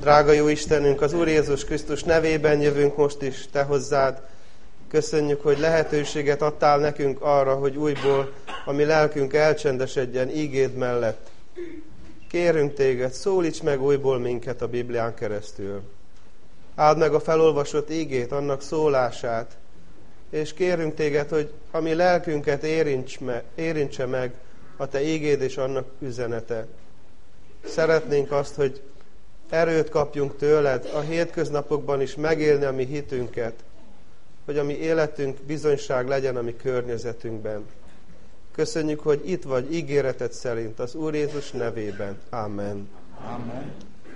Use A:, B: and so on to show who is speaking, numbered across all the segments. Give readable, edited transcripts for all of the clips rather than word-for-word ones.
A: Drága jó Istenünk, az Úr Jézus Krisztus nevében jövünk most is Te hozzád. Köszönjük, hogy lehetőséget adtál nekünk arra, hogy újból a mi lelkünk elcsendesedjen ígéd mellett. Kérünk Téged, szólíts meg újból minket a Biblián keresztül. Áld meg a felolvasott ígét, annak szólását, és kérünk Téged, hogy a mi lelkünket érintse meg a Te ígéd és annak üzenete. Szeretnénk azt, hogy erőt kapjunk tőled a hétköznapokban is megélni a mi hitünket, hogy a mi életünk bizonyság legyen a mi környezetünkben. Köszönjük, hogy itt vagy ígéreted szerint, az Úr Jézus nevében. Amen.
B: Amen.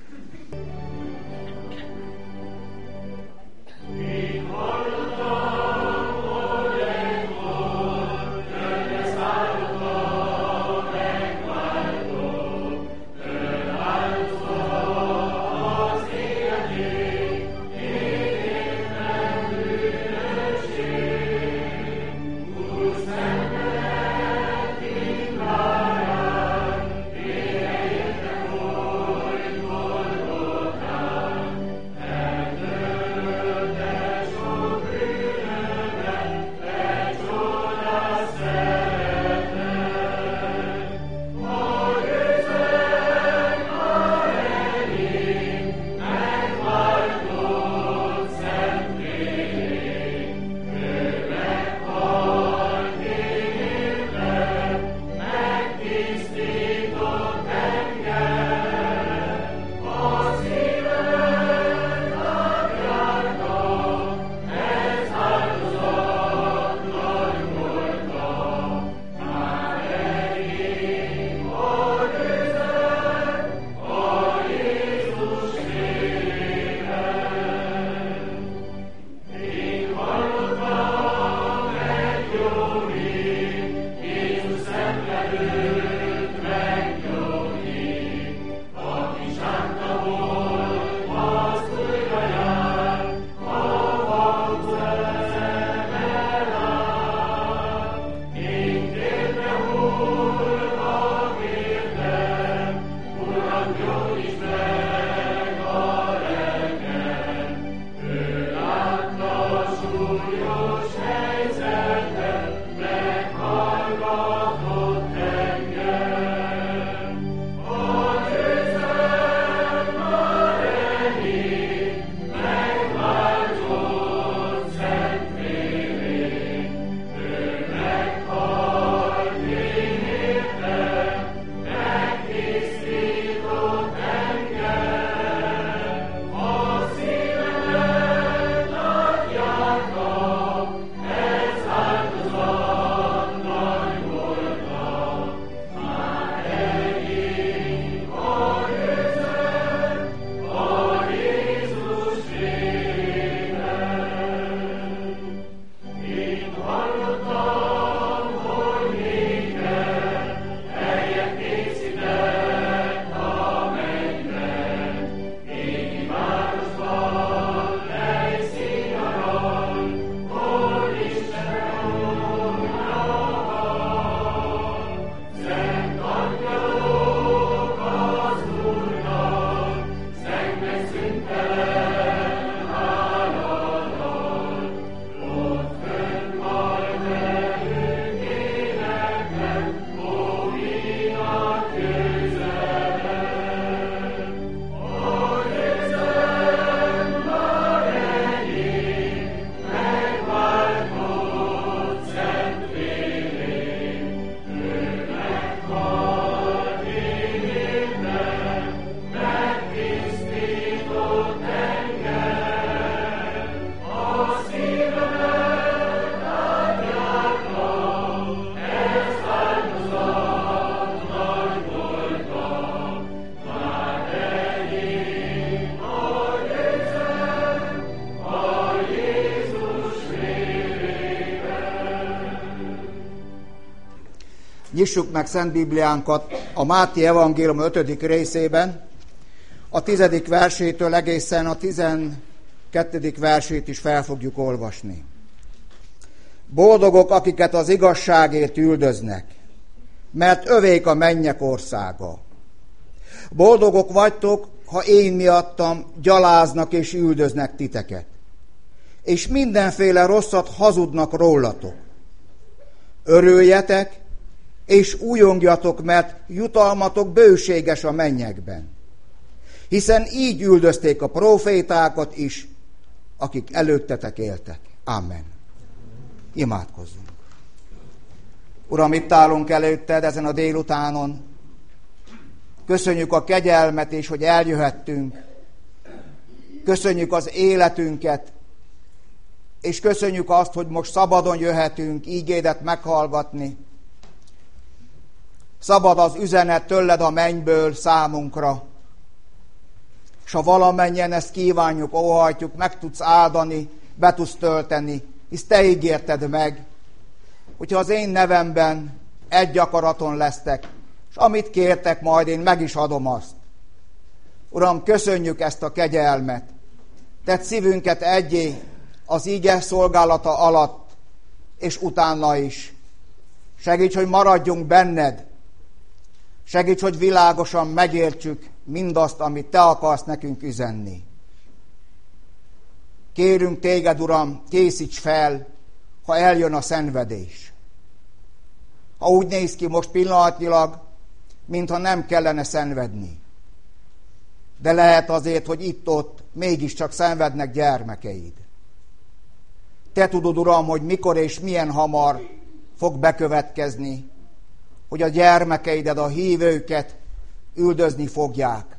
B: Nyissuk meg Szent Bibliánkat a Máté evangélium 5. részében, a 10. versétől egészen a 12. versét is fel fogjuk olvasni. Boldogok, akiket az igazságért üldöznek, mert övék a mennyek országa. Boldogok vagytok, ha én miattam gyaláznak és üldöznek titeket, és mindenféle rosszat hazudnak rólatok. Örüljetek, és újongjatok, mert jutalmatok bőséges a mennyekben. Hiszen így üldözték a prófétákat is, akik előttetek éltek. Amen. Imádkozzunk. Uram, itt állunk előtted ezen a délutánon. Köszönjük a kegyelmet, és hogy eljöhettünk. Köszönjük az életünket, és köszönjük azt, hogy most szabadon jöhetünk ígédet meghallgatni. Szabad az üzenet tőled a mennyből számunkra. És ha valamennyien ezt kívánjuk, óhajtjuk, meg tudsz áldani, be tudsz tölteni, hisz te ígérted meg, hogyha az én nevemben egy akaraton lesztek, és amit kértek, majd én meg is adom azt. Uram, köszönjük ezt a kegyelmet. Tedd szívünket egyé az ige szolgálata alatt, és utána is. Segíts, hogy maradjunk benned. Segíts, hogy világosan megértsük mindazt, amit te akarsz nekünk üzenni. Kérünk téged, Uram, készíts fel, ha eljön a szenvedés. Ha úgy néz ki most pillanatnyilag, mintha nem kellene szenvedni. De lehet azért, hogy itt-ott mégiscsak szenvednek gyermekeid. Te tudod, Uram, hogy mikor és milyen hamar fog bekövetkezni, hogy a gyermekeidet, a hívőket üldözni fogják.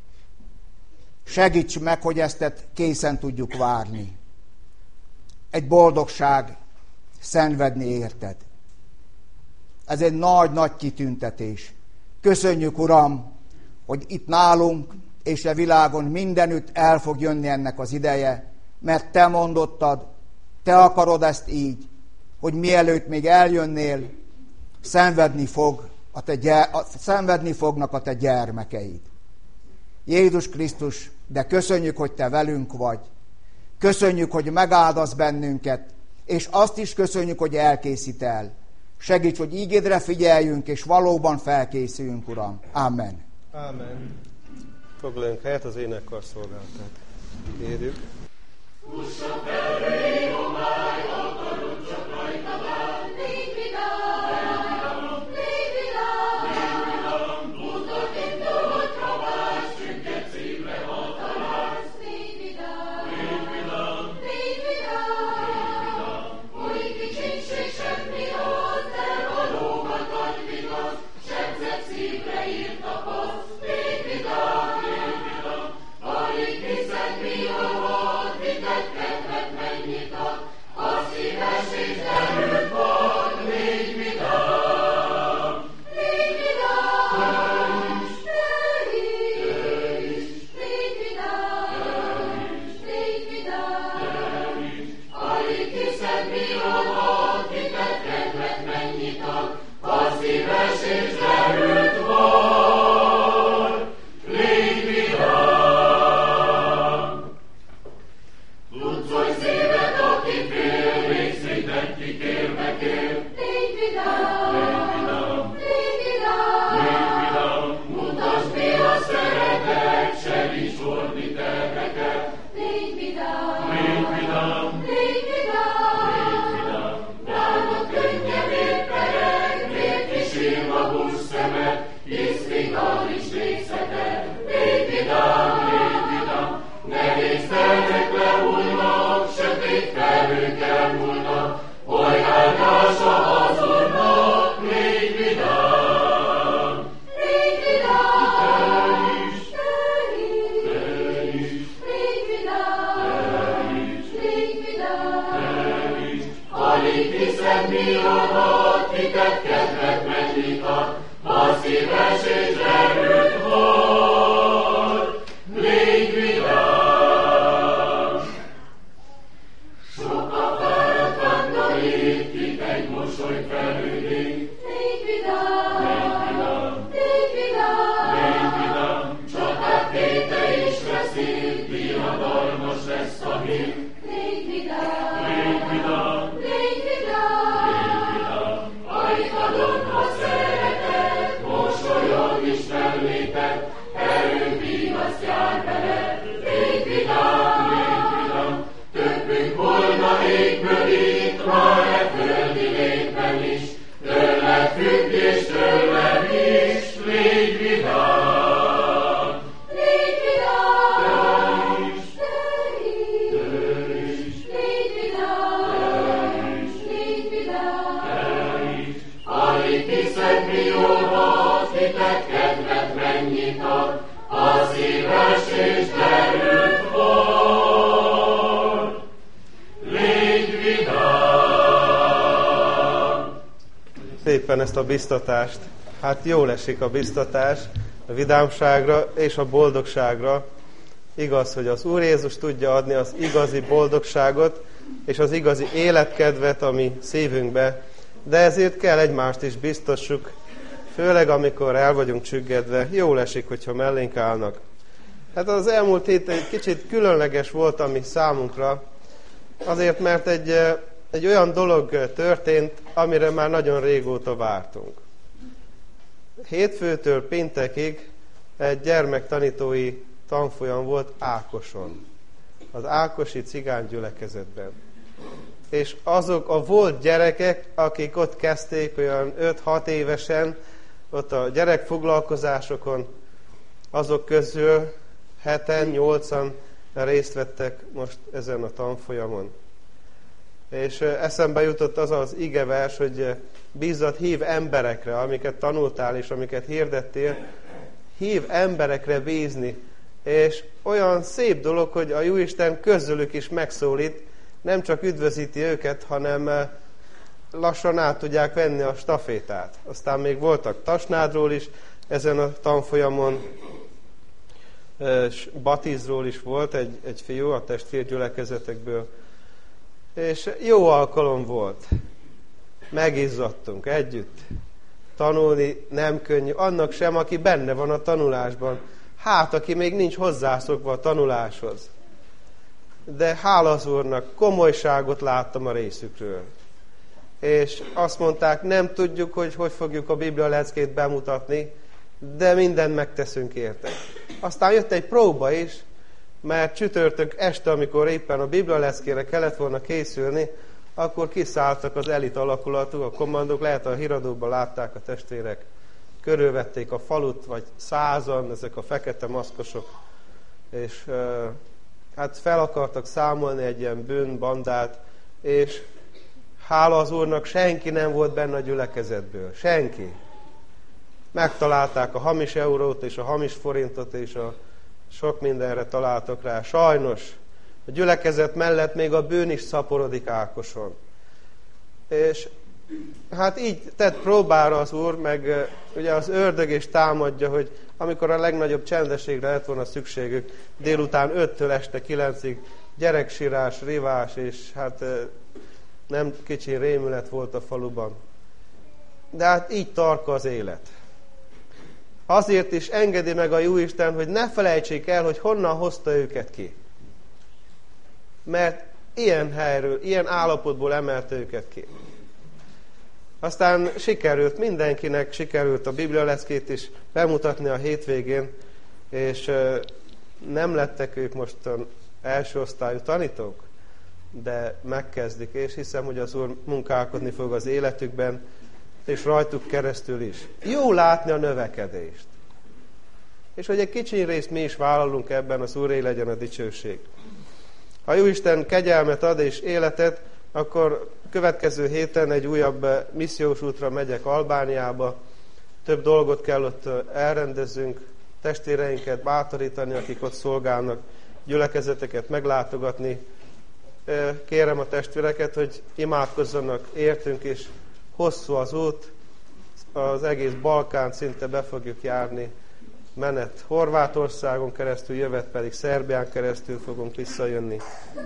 B: Segíts meg, hogy ezt készen tudjuk várni. Egy boldogság szenvedni érted. Ez egy nagy-nagy kitüntetés. Köszönjük, Uram, hogy itt nálunk és a világon mindenütt el fog jönni ennek az ideje, mert te mondottad, te akarod ezt így, hogy mielőtt még eljönnél, szenvedni fognak a te gyermekeid. Jézus Krisztus, de köszönjük, hogy te velünk vagy. Köszönjük, hogy megáldasz bennünket, és azt is köszönjük, hogy elkészítel. Segíts, hogy ígédre figyeljünk, és valóban felkészüljünk, Uram. Amen.
A: Amen. Foglaljunk helyet, az énekkar szolgálatát kérjük.
C: jár veled, légy vidám, többünk volna égből itt, már e földi létben is, tőled függ és tőlem is, légy vidám.
D: Légy vidám, te is, légy vidám, légy vidám.
C: Alig hiszed, mi jól hat, hited kedved mennyit ad, a szíves és derült volt. Légy vidám!
A: Szépen ezt a biztatást. Hát jól esik a biztatás a vidámságra és a boldogságra. Igaz, hogy az Úr Jézus tudja adni az igazi boldogságot és az igazi életkedvet a mi szívünkbe, de ezért kell egymást is biztassuk, főleg amikor el vagyunk csüggedve. Jól esik, hogyha mellénk állnak. Hát az elmúlt hét egy kicsit különleges volt a mi számunkra, azért, mert egy olyan dolog történt, amire már nagyon régóta vártunk. Hétfőtől péntekig egy gyermektanítói tanfolyam volt Ákoson, az ákosi cigánygyülekezetben. És azok a volt gyerekek, akik ott kezdték olyan 5-6 évesen, ott a gyerekfoglalkozásokon, azok közül 7-8-an részt vettek most ezen a tanfolyamon. És eszembe jutott az az igevers, hogy bízzat hív emberekre, amiket tanultál és amiket hirdettél, hív emberekre bízni. És olyan szép dolog, hogy a Jóisten közülük is megszólít, nem csak üdvözíti őket, hanem lassan át tudják venni a stafétát. Aztán még voltak Tasnádról is ezen a tanfolyamon, Batizról is volt egy fiú a testvérgyülekezetekből. És jó alkalom volt. Megizzadtunk együtt. Tanulni nem könnyű. Annak sem, aki benne van a tanulásban. Hát, aki még nincs hozzászokva a tanuláshoz. De hála az Úrnak, komolyságot láttam a részükről. És azt mondták, nem tudjuk, hogy fogjuk a Biblia leckét bemutatni, de mindent megteszünk érte. Aztán jött egy próba is, mert csütörtök este, amikor éppen a Biblia leckére kellett volna készülni, akkor kiszálltak az elit alakulatú, a kommandók, lehet a híradóban látták a testvérek, körülvették a falut, vagy 100-an, ezek a fekete maszkosok, és hát fel akartak számolni egy ilyen bűnbandát, és hála az Úrnak, senki nem volt benne a gyülekezetből. Senki. Megtalálták a hamis eurót, és a hamis forintot, és a sok mindenre találtak rá. Sajnos a gyülekezet mellett még a bűn is szaporodik Ákoson. És hát így tett próbára az Úr, meg ugye az ördög is támadja, hogy amikor a legnagyobb csendességre lett volna szükségük, délután 5-től este 9-ig gyereksírás, rivás, és hát nem kicsi rémület volt a faluban. De hát így tarka az élet. Azért is engedi meg a Jóisten, hogy ne felejtsék el, hogy honnan hozta őket ki. Mert ilyen helyről, ilyen állapotból emelte őket ki. Aztán sikerült, mindenkinek sikerült a Biblia leckét is bemutatni a hétvégén, és nem lettek ők most első osztályú tanítók, de megkezdik, és hiszem, hogy az Úr munkálkodni fog az életükben, és rajtuk keresztül is. Jó látni a növekedést. És hogy egy kicsi részt mi is vállalunk ebben, az Úré legyen a dicsőség. Ha Jóisten kegyelmet ad és életet, akkor következő héten egy újabb missziós útra megyek Albániába. Több dolgot kell ott elrendezzünk, testvéreinket bátorítani, akik ott szolgálnak, gyülekezeteket meglátogatni. Kérem a testvéreket, hogy imádkozzanak értünk, és hosszú az út, az egész Balkánt szinte be fogjuk járni, menet Horvátországon keresztül, jövet pedig Szerbián keresztül fogunk visszajönni.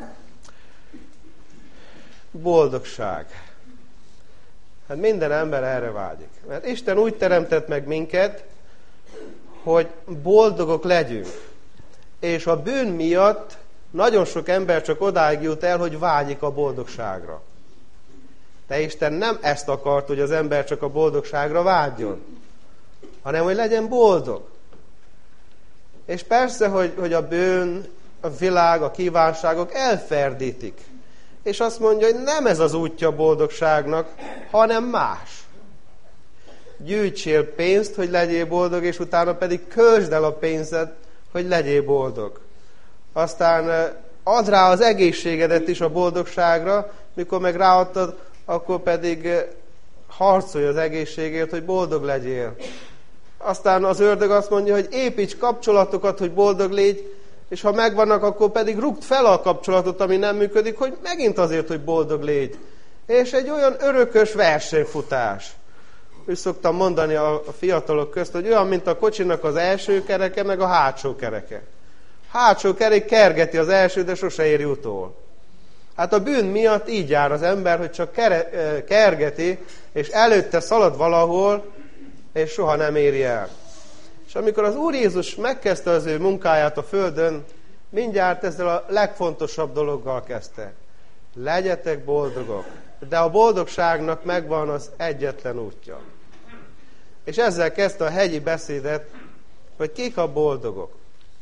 A: Boldogság. Hát minden ember erre vágyik. Mert Isten úgy teremtett meg minket, hogy boldogok legyünk. És a bűn miatt nagyon sok ember csak odáig jut el, hogy vágyik a boldogságra. De Isten nem ezt akart, hogy az ember csak a boldogságra vágyjon, hanem hogy legyen boldog. És persze, hogy a bűn, a világ, a kívánságok elferdítik. És azt mondja, hogy nem ez az útja a boldogságnak, hanem más. Gyűjtsél pénzt, hogy legyél boldog, és utána pedig költsd el a pénzed, hogy legyél boldog. Aztán add rá az egészségedet is a boldogságra, mikor meg ráadtad, akkor pedig harcolj az egészségért, hogy boldog legyél. Aztán az ördög azt mondja, hogy építs kapcsolatokat, hogy boldog légy, és ha megvannak, akkor pedig rúgd fel a kapcsolatot, ami nem működik, hogy megint azért, hogy boldog légy. És egy olyan örökös versenyfutás. Úgy szoktam mondani a fiatalok közt, hogy olyan, mint a kocsinak az első kereke, meg a hátsó kereke. Hátsó kerék kergeti az első, de sose éri utol. Hát a bűn miatt így jár az ember, hogy csak kergeti, és előtte szalad valahol, és soha nem éri el. És amikor az Úr Jézus megkezdte az ő munkáját a földön, mindjárt ezzel a legfontosabb dologgal kezdte. Legyetek boldogok. De a boldogságnak megvan az egyetlen útja. És ezzel kezdte a hegyi beszédet, hogy kik a boldogok.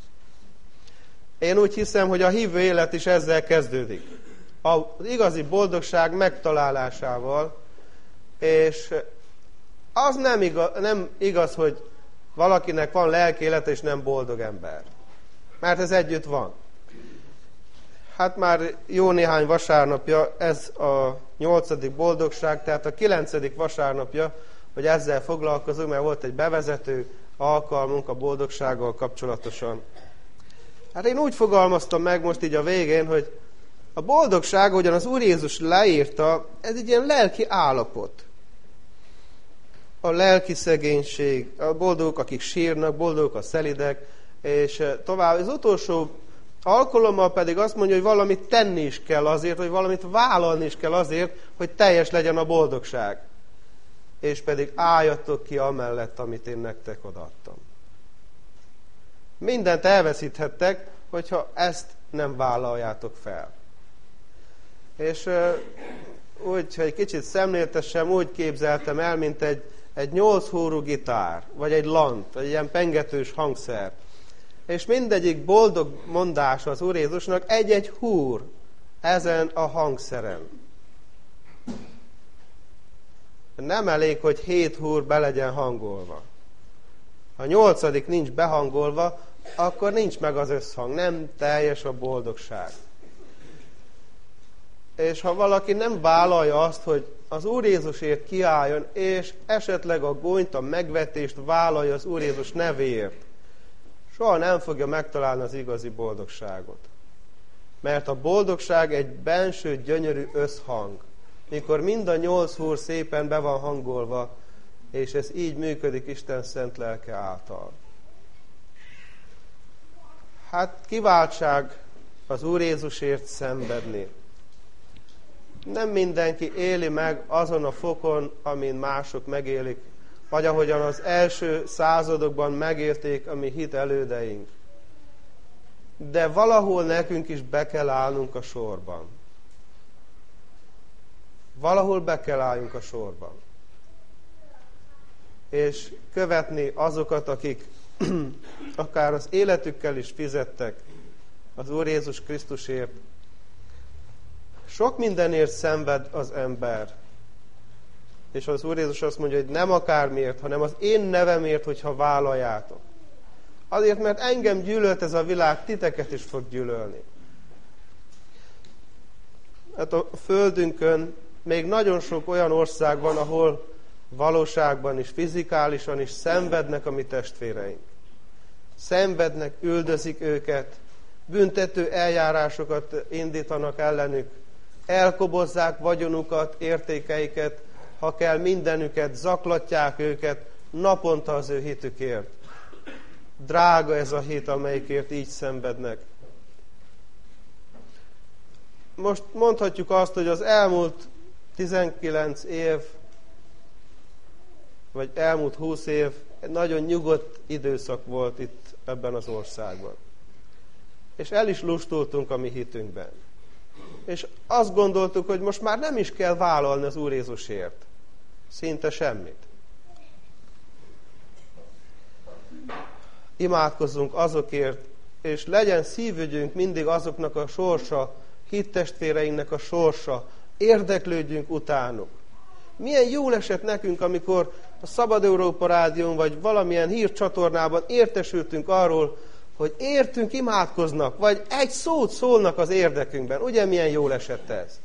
A: Én úgy hiszem, hogy a hívő élet is ezzel kezdődik. Az igazi boldogság megtalálásával, és az nem igaz, hogy valakinek van lelki élete, és nem boldog ember. Mert ez együtt van. Hát már jó néhány vasárnapja, ez a 8. boldogság, tehát a 9. vasárnapja, hogy ezzel foglalkozunk, mert volt egy bevezető alkalmunk a boldogsággal kapcsolatosan. Hát én úgy fogalmaztam meg most így a végén, hogy a boldogság, ahogyan az Úr Jézus leírta, ez egy ilyen lelki állapot. A lelki szegénység, a boldogok, akik sírnak, boldogok a szelidek, és tovább. Az utolsó alkalommal pedig azt mondja, hogy valamit tenni is kell azért, hogy valamit vállalni is kell azért, hogy teljes legyen a boldogság. És pedig álljatok ki amellett, amit én nektek odaadtam. Mindent elveszíthettek, hogyha ezt nem vállaljátok fel. És úgy, ha egy kicsit szemléltessem, úgy képzeltem el, mint egy 8 húrú gitár, vagy egy lant, egy ilyen pengetős hangszer. És mindegyik boldog mondása az Úr Jézusnak egy-egy húr ezen a hangszeren. Nem elég, hogy 7 húr be legyen hangolva. Ha 8. nincs behangolva, akkor nincs meg az összhang, nem teljes a boldogság. És ha valaki nem vállalja azt, hogy az Úr Jézusért kiálljon, és esetleg a gónyt, a megvetést vállalja az Úr Jézus nevéért, soha nem fogja megtalálni az igazi boldogságot. Mert a boldogság egy benső, gyönyörű összhang, mikor mind a 8 húr szépen be van hangolva, és ez így működik Isten szent lelke által. Hát kiváltság az Úr Jézusért szenvedni. Nem mindenki éli meg azon a fokon, amin mások megélik, vagy ahogyan az első századokban megélték a mi hit elődeink. De valahol nekünk is be kell állnunk a sorban. Valahol be kell álljunk a sorban. És követni azokat, akik akár az életükkel is fizettek az Úr Jézus Krisztusért. Sok mindenért szenved az ember. És az Úr Jézus azt mondja, hogy nem akármiért, hanem az én nevemért, hogyha vállaljátok. Azért, mert engem gyűlölt ez a világ, titeket is fog gyűlölni. Hát a földünkön még nagyon sok olyan ország van, ahol valóságban is, fizikálisan is szenvednek a mi testvéreink. Szenvednek, üldözik őket, büntető eljárásokat indítanak ellenük, elkobozzák vagyonukat, értékeiket, ha kell mindenüket, zaklatják őket naponta az ő hitükért. Drága ez a hit, amelyikért így szenvednek. Most mondhatjuk azt, hogy az elmúlt 19 év, vagy elmúlt 20 év egy nagyon nyugodt időszak volt itt ebben az országban. És el is lustultunk a mi hitünkben. És azt gondoltuk, hogy most már nem is kell vállalni az Úr Jézusért. Szinte semmit. imádkozzunk azokért, és legyen szívügyünk mindig azoknak a sorsa, hittestvéreinknek a sorsa, érdeklődjünk utánuk. Milyen jól esett nekünk, amikor a Szabad Európa Rádión, vagy valamilyen hírcsatornában értesültünk arról, hogy értünk imádkoznak, vagy egy szót szólnak az érdekünkben. Ugye milyen jól esett ez?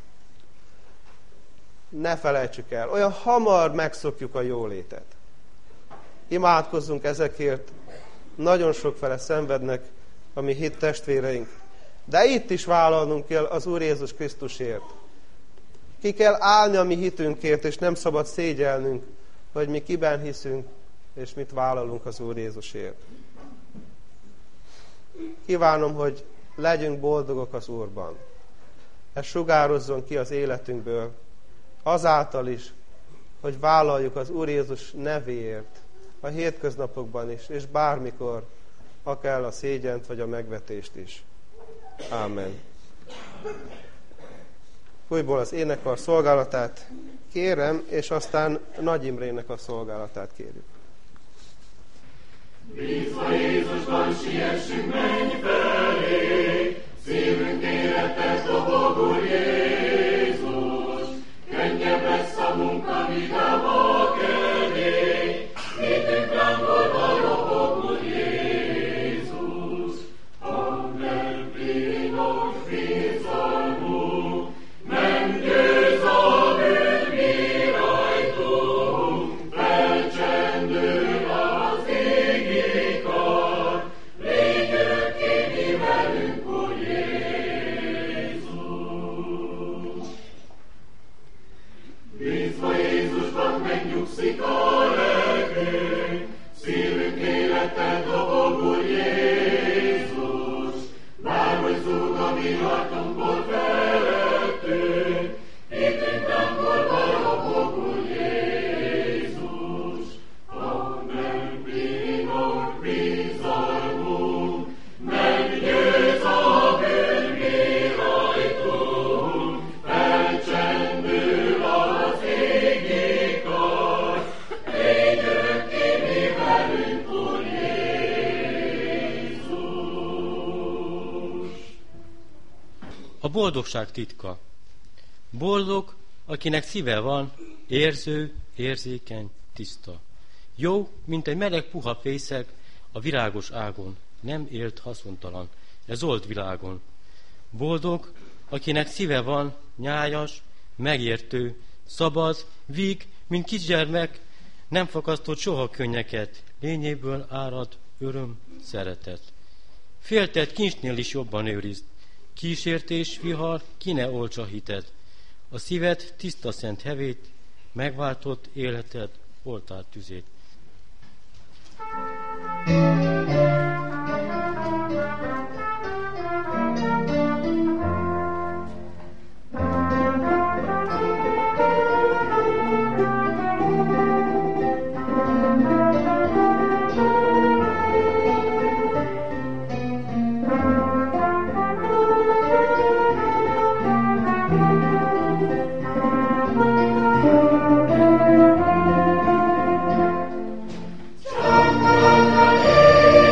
A: Ne felejtsük el, olyan hamar megszokjuk a jólétet. Imádkozzunk ezekért, nagyon sokfele szenvednek a mi hit testvéreink. De itt is vállalnunk kell az Úr Jézus Krisztusért. Ki kell állni a mi hitünkért, és nem szabad szégyelnünk, hogy mi kiben hiszünk, és mit vállalunk az Úr Jézusért. Kívánom, hogy legyünk boldogok az Úrban. Ez sugározzon ki az életünkből, azáltal is, hogy vállaljuk az Úr Jézus nevéért, a hétköznapokban is, és bármikor, akár a szégyent, vagy a megvetést is. Ámen. Újból az énekkar szolgálatát kérem, és aztán Nagy Imrének a szolgálatát kérjük.
C: Bízva Jézusban siessünk, menj felé, szívünk életet dobogul Jézus. Könnyebb lesz a munka, vidámabb elé, hitünk lángolva dobogul Jézus. Amen, pinos bizalmunk, nem győz a bűn mi rajtunk, felcsendül az égi kar, légy örökké mi velünk, Úr Jézus. Bízva Jézusban megnyugszik a lelkünk, szívünk életet dobog, Úr Jézus. Bárhogy zúg a vihartunkból felettünk, hitünk lángolva robog, Úr Jézus. Amen, pinos bizalmunk, meggyőz a bűn mi rajtunk, felcsendül az égi kar, légy örökké mi velünk, Úr Jézus.
E: A boldogság titka. Boldog, akinek szíve van, érző, érzékeny, tiszta. Jó, mint egy meleg puha fészek a virágos ágon, nem élt haszontalan, ez old világon. Boldog, akinek szíve van, nyájas, megértő, szabad, víg, mint kisgyermek, nem fakasztott soha könnyeket, lényéből árad öröm, szeretet. Féltett kincsnél is jobban őrizd, kísértés, vihar, ki ne oltsa hitet. A szíved tiszta szent hevét, megváltott életed oltár tüzét.
C: Csak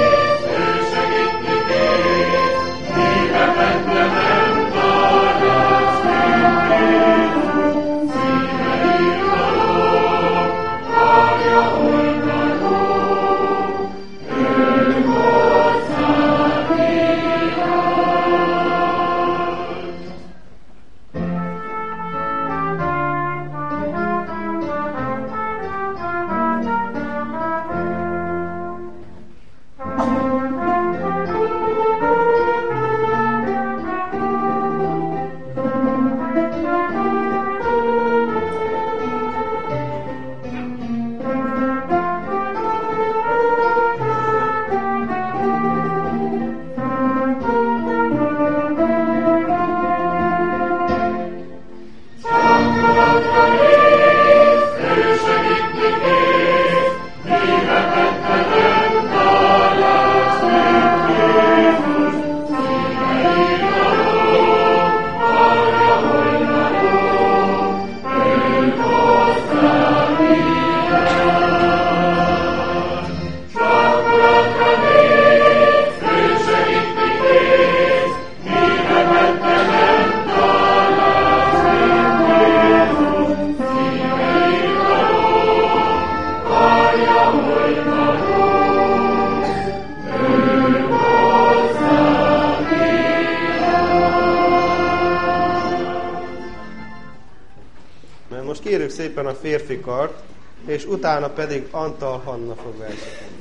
A: kérjük szépen a férfi kart, és utána pedig Antal Hanna fog versekedni.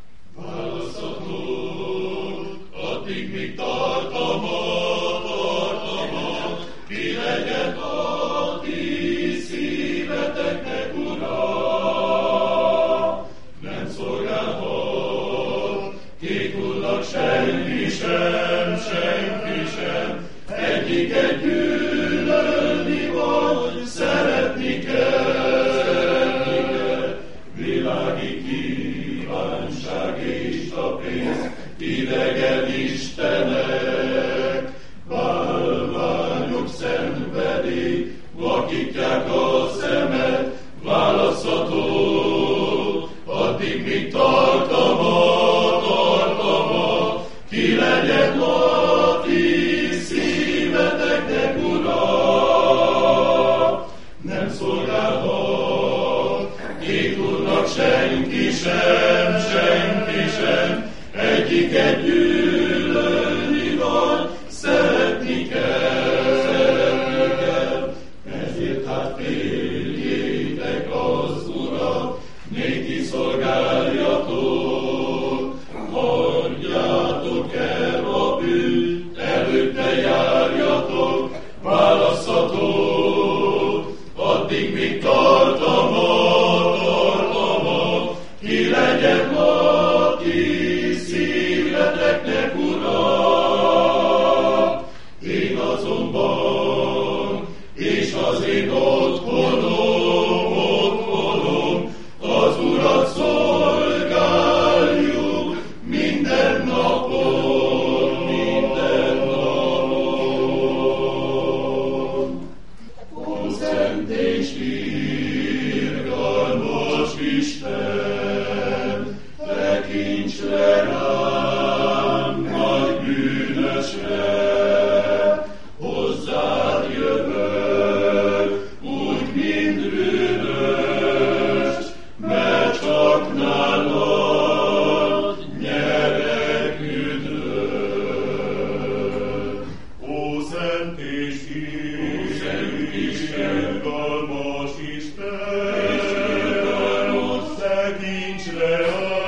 C: Addig míg tartom, ki legyen a ti szíveteknek ura. Nem szolgálhat kikullak senki sem, egyiket gyűlölni vagy, szeretni kell, világi kívánság és a pénz, idegen istenek, bálványok szenvedély, vakítják a szemed, választható, addig míg tartam, ki legyen a ti szíveteknek ura. Nem szolgálhat két úrnak senki sem, egyiket gyűlölni vagy, szeretni kell, ezért hát férjétek az Urat, néki szolgáljatok, hagyjátok el a bűnt, előtte járjatok, választhatok, addig míg tartam, ki legyen a ti szíveteknek ura. Én azonban, és az én otthonom, az Urat szolgáljuk minden napon. Ó, szent és irgalmas Isten, tekints le rám, nagy bűnösre, hozzád jövök, úgy, mint bűnös, mert csak nálad nyerek üdvöt. Ó, szent és irgalmas Isten, tekints le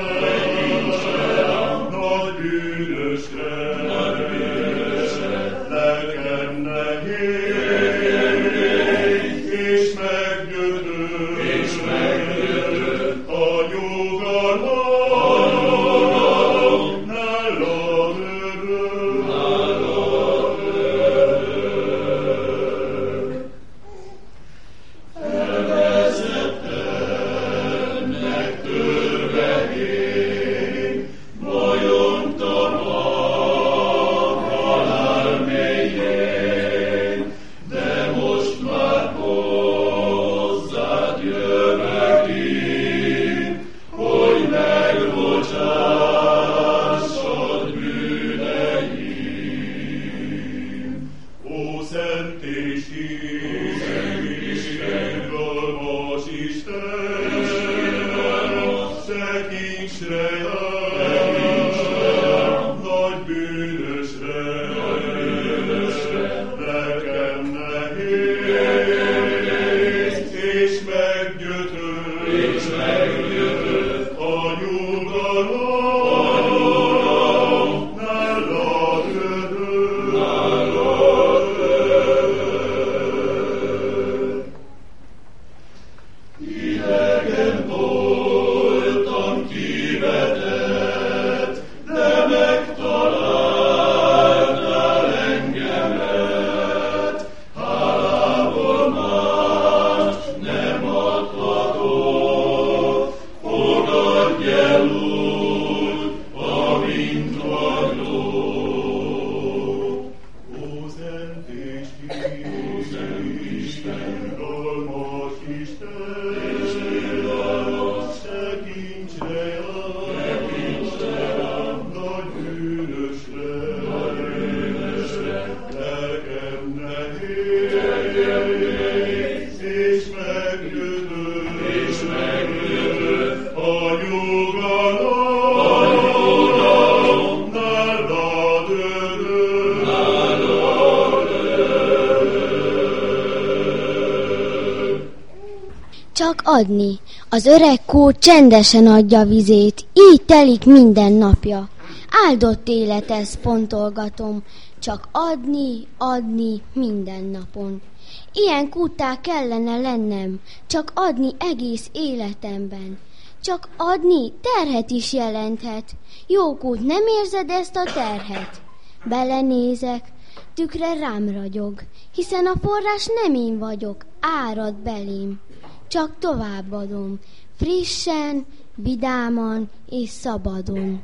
C: rám, nagy bűnösre, lelkem nehéz, és meggyőzött, a nyugalom nálad örök. Elvezettem, megtörve én, bajongtam a halál mélyén, de most már hozzád jövök én, hogy megbocsássad bűneim. Ó, szent és irgalmas Isten, tekints rám, nagy bűnösre, lelkem nehéz, és meggyőzött, a nyugalom nálad örök. Idegen voltam, kivetett, de megtaláltál engemet. Hálából más nem adhatok, fogadj el úgy, amint vagyok. Ó, szent és irgalmas Isten, tekints rám, nagy bűnösre, lelkem nehéz, és meggyőzött, a nyugalom nálad örök.
F: Csak adni. Az öreg kó csendesen adja vizét, így telik minden napja. Áldott élet ez, pontolgatom, csak adni, adni minden napon. Ilyen kúttá kellene lennem, csak adni egész életemben. Csak adni terhet is jelenthet. Jó kút, nem érzed ezt a terhet? Belenézek, tükre rám ragyog, hiszen a forrás nem én vagyok, árad belém. Csak továbbadom, frissen, vidáman és szabadon.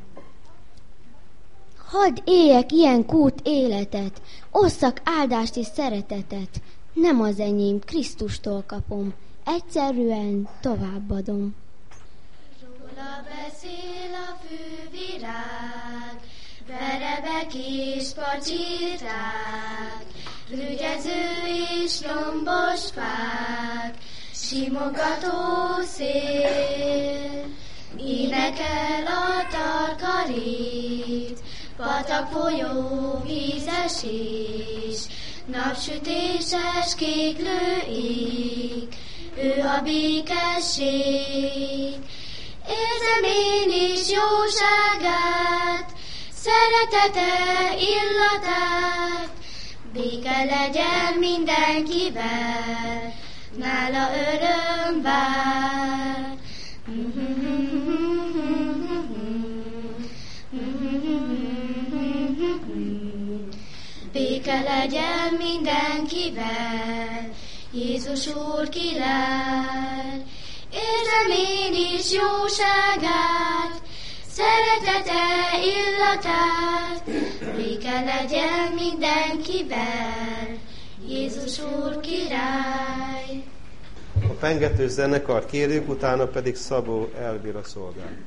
F: Hadd éljek ilyen kút életet, osszak áldást és szeretetet. Nem az enyém, Krisztustól kapom, egyszerűen továbbadom.
D: Róla beszél a fűvirág, verebek és pacsirták, rügyező és lombos fák, simogató szél. Énekel a tarkarét, patak, folyó, vízesés, napsütéses kéklő ég, ő a békesség. Érzem én is jóságát, szeretete illatát, béke legyen mindenkivel, nála öröm vár. Béke legyen mindenkivel, Jézus Úr király. Érzem én is jóságát, szeretete illatát, béke legyen mindenkivel, Jézus Úr király.
A: A pengető zenekart kérjük, utána pedig Szabó Elvira szolgál.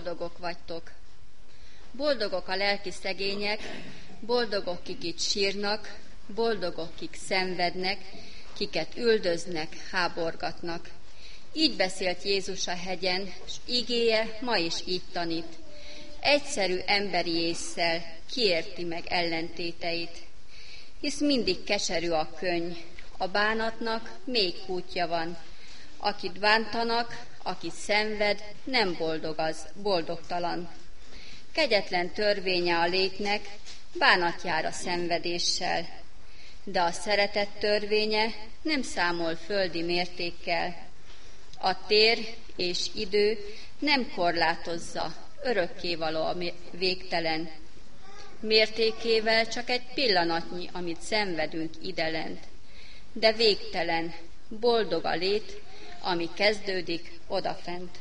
G: boldogok vagytok. Boldogok a lelki szegények, boldogok, kik itt sírnak, boldogok, kik szenvednek, kiket üldöznek, háborgatnak. Így beszélt Jézus a hegyen, s igéje ma is így tanít. Egyszerű emberi ésszel kiérti meg ellentéteit. Hisz mindig keserű a könny, a bánatnak még kútja van. Akit bántanak, aki szenved, nem boldog az, boldogtalan. Kegyetlen törvénye a létnek, bánat jár a szenvedéssel. De a szeretet törvénye nem számol földi mértékkel. A tér és idő nem korlátozza, örökkévaló a végtelen. Mértékével csak egy pillanatnyi, amit szenvedünk idelent. De végtelen, boldog a lét, ami kezdődik odafent.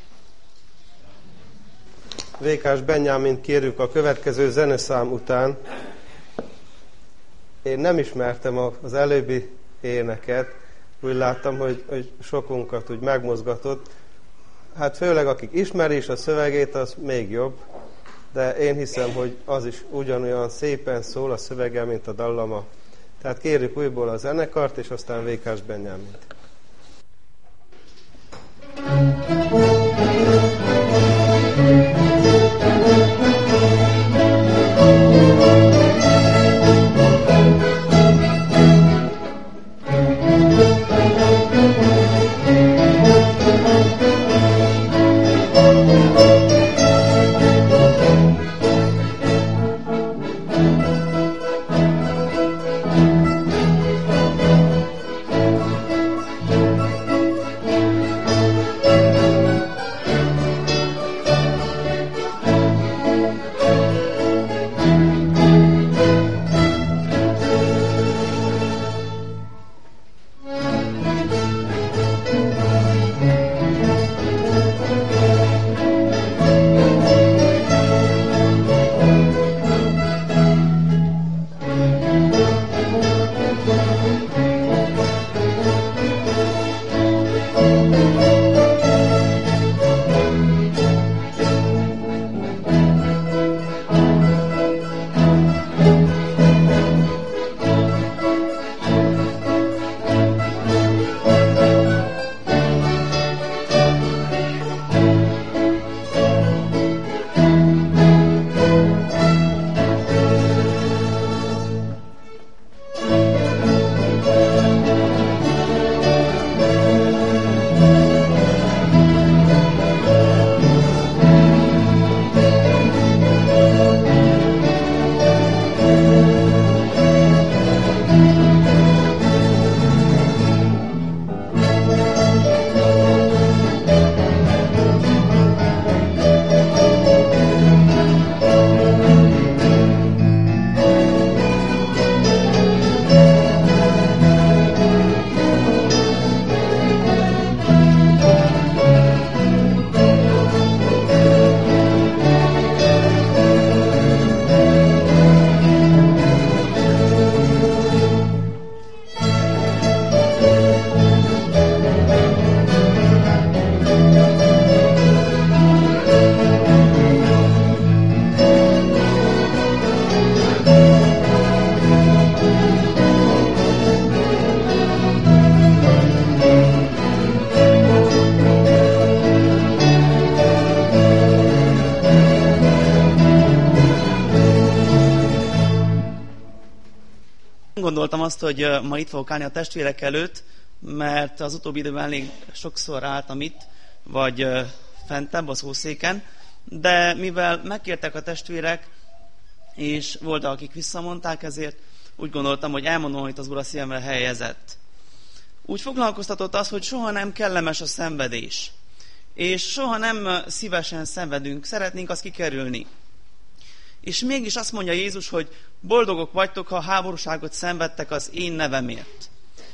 A: Vékás Benyámint kérjük a következő zeneszám után. Én nem ismertem az előbbi éneket, úgy láttam, hogy sokunkat úgy megmozgatott. Hát főleg akik ismerik a szövegét, az még jobb, de én hiszem, hogy az is ugyanolyan szépen szól a szövege, mint a dallama. Tehát kérjük újból a zenekart, és aztán Vékás Benyámint.
H: Gondoltam azt, hogy ma itt fogok állni a testvérek előtt, mert az utóbbi időben elég sokszor álltam itt, vagy fentebb a szószéken, de mivel megkértek a testvérek, és voltak, akik visszamondták, ezért úgy gondoltam, hogy elmondom, hogy az Úr a szívemre helyezett. Úgy foglalkoztatott az, hogy soha nem kellemes a szenvedés, és soha nem szívesen szenvedünk, szeretnénk azt kikerülni. És mégis azt mondja Jézus, hogy boldogok vagytok, ha háborúságot szenvedtek az én nevemért.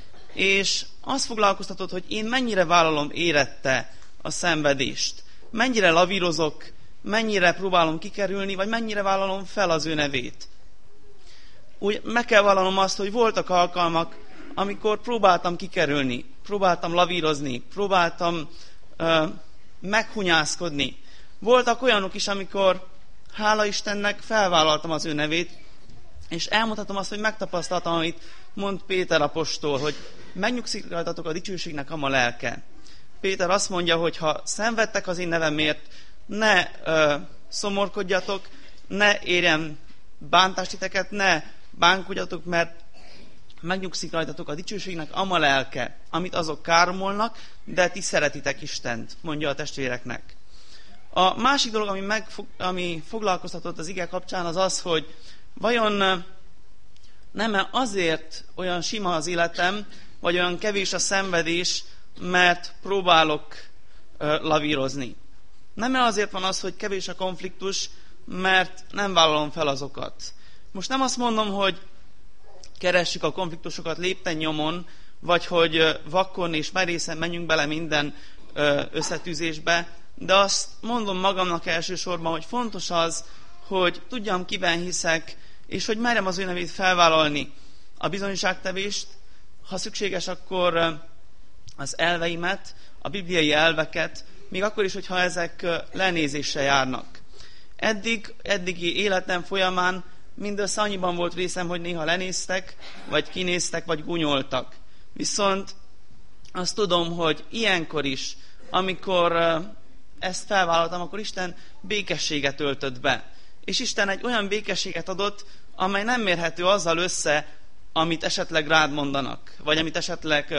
H: És azt foglalkoztatott, hogy én mennyire vállalom érette a szenvedést. Mennyire lavírozok, mennyire próbálom kikerülni, vagy mennyire vállalom fel az ő nevét. Úgy meg kell vallanom azt, hogy voltak alkalmak, amikor próbáltam kikerülni, próbáltam lavírozni, próbáltam meghunyászkodni. Voltak olyanok is, amikor hála Istennek felvállaltam az ő nevét, és elmondhatom azt, hogy megtapasztaltam, amit mond Péter apostol, hogy megnyugszik rajtatok a dicsőségnek a lelke. Péter azt mondja, hogy ha szenvedtek az én nevemért, ne szomorkodjatok, ne érjen bántást titeket, ne bánkodjatok, mert megnyugszik rajtatok a dicsőségnek a lelke, amit azok káromolnak, de ti szeretitek Istent, mondja a testvéreknek. A másik dolog, ami foglalkoztatott az ige kapcsán, az az, hogy vajon nem azért olyan sima az életem, vagy olyan kevés a szenvedés, mert próbálok lavírozni. Nem azért van az, hogy kevés a konfliktus, mert nem vállalom fel azokat. Most nem azt mondom, hogy keressük a konfliktusokat lépten nyomon, vagy hogy vakkon és merészen menjünk bele minden összetűzésbe, de azt mondom magamnak elsősorban, hogy fontos az, hogy tudjam, kiben hiszek, és hogy merjem az ő nevét felvállalni. A bizonyságtevést, ha szükséges, akkor az elveimet, a bibliai elveket, még akkor is, hogyha ezek lenézéssel járnak. Eddigi életem folyamán mindössze annyiban volt részem, hogy néha lenéztek, vagy kinéztek, vagy gúnyoltak. Viszont azt tudom, hogy ilyenkor is, amikor ezt felvállaltam, akkor Isten békességet öltött be. És Isten egy olyan békességet adott, amely nem mérhető azzal össze, amit esetleg rád mondanak, vagy amit esetleg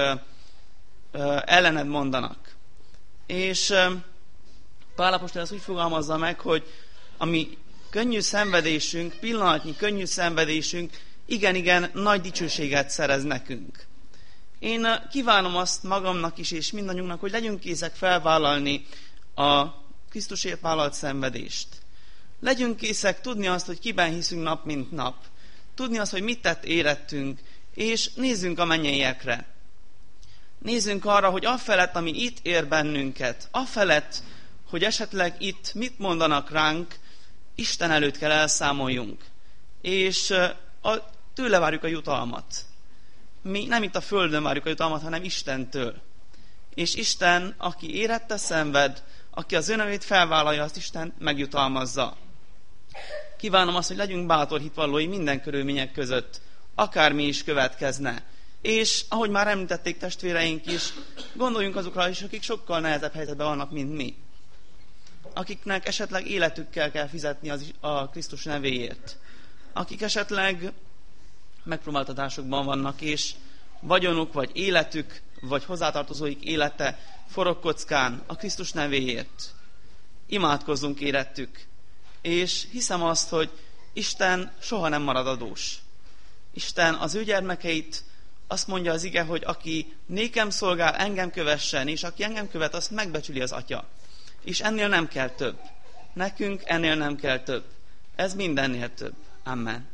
H: ellened mondanak. És Pál apostol ezt úgy fogalmazza meg, hogy a mi könnyű szenvedésünk, pillanatnyi könnyű szenvedésünk igen nagy dicsőséget szerez nekünk. Én kívánom azt magamnak is, és mindannyiunknak, hogy legyünk készek felvállalni a Krisztusért vállalt szenvedést. Legyünk készek tudni azt, hogy kiben hiszünk nap mint nap. Tudni azt, hogy mit tett érettünk, és nézzünk a mennyiekre. Nézzünk arra, hogy afelett, ami itt ér bennünket, afelett, hogy esetleg itt mit mondanak ránk, Isten előtt kell elszámoljunk. És tőle várjuk a jutalmat. Mi nem itt a földön várjuk a jutalmat, hanem Istentől. És Isten, aki érette szenved, aki az ő nevét felvállalja, azt Isten megjutalmazza. Kívánom azt, hogy legyünk bátor hitvallói minden körülmények között, akármi is következne. És ahogy már említették testvéreink is, gondoljunk azokra is, akik sokkal nehezebb helyzetben vannak, mint mi. Akiknek esetleg életükkel kell fizetni a Krisztus nevéért. Akik esetleg megpróbáltatásokban vannak, és vagyonuk, vagy életük, vagy hozzátartozóik élete forog kockán a Krisztus nevéért. Imádkozzunk érettük. És hiszem azt, hogy Isten soha nem marad adós. Isten az ő gyermekeit, azt mondja az ige, hogy aki nékem szolgál, engem kövessen, és aki engem követ, azt megbecsüli az Atya. És ennél nem kell több. Nekünk ennél nem kell több. Ez mindennél több. Amen.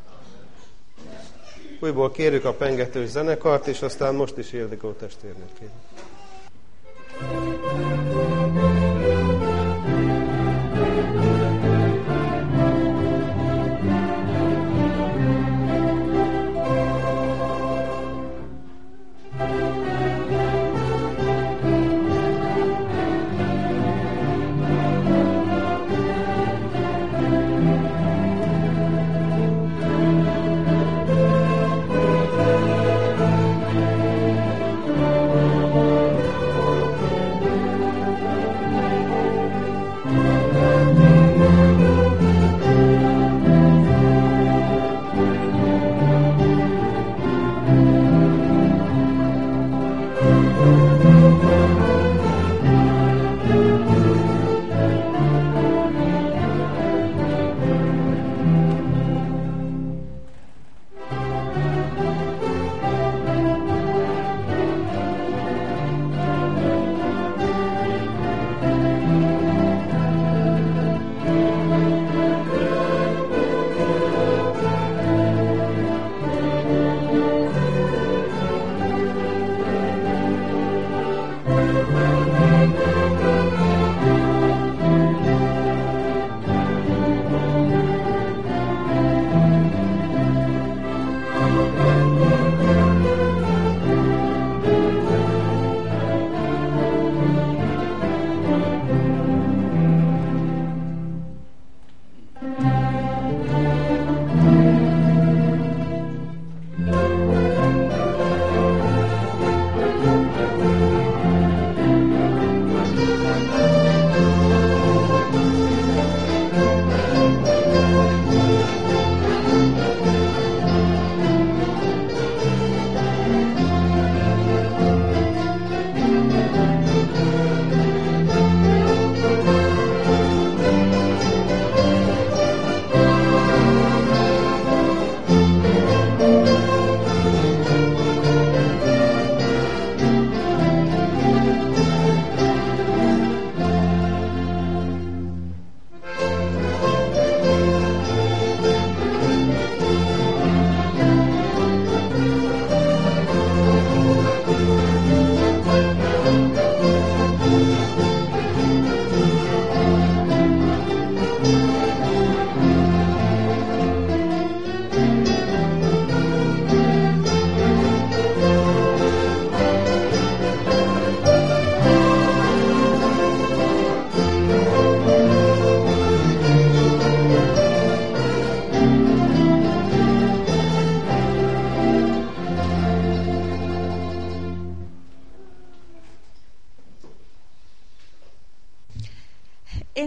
A: Újból kérjük a pengetős zenekart, és aztán most is Ildikó testvérnek kérjük.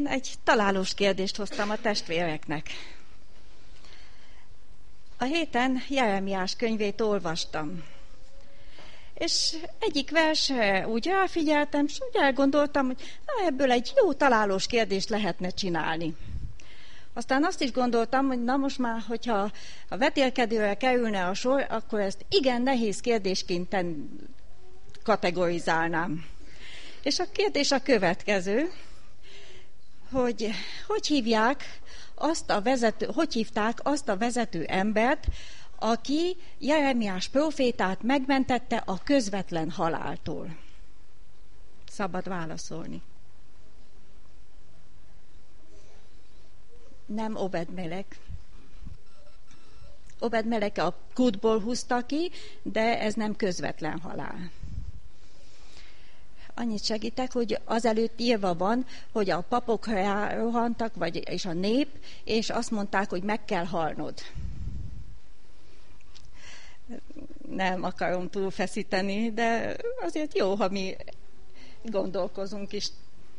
I: egy találós kérdést hoztam a testvéreknek. A héten Jeremiás könyvét olvastam. És egyik versre úgy elfigyeltem, és úgy elgondoltam, hogy ebből egy jó találós kérdést lehetne csinálni. Aztán azt is gondoltam, hogy na most már, hogyha a vetélkedőre kerülne a sor, akkor ezt igen nehéz kérdésként kategorizálnám. És a kérdés a következő, hogy hívták azt a vezető embert, aki Jeremiás prófétát megmentette a közvetlen haláltól. Szabad válaszolni. Nem Obed-Melek. Obed-Melek a kútból húzta ki, de ez nem közvetlen halál. Annyit segítek, hogy azelőtt írva van, hogy a papok rohantak, és a nép, és azt mondták, hogy meg kell halnod. Nem akarom túlfeszíteni, de azért jó, ha mi gondolkozunk is.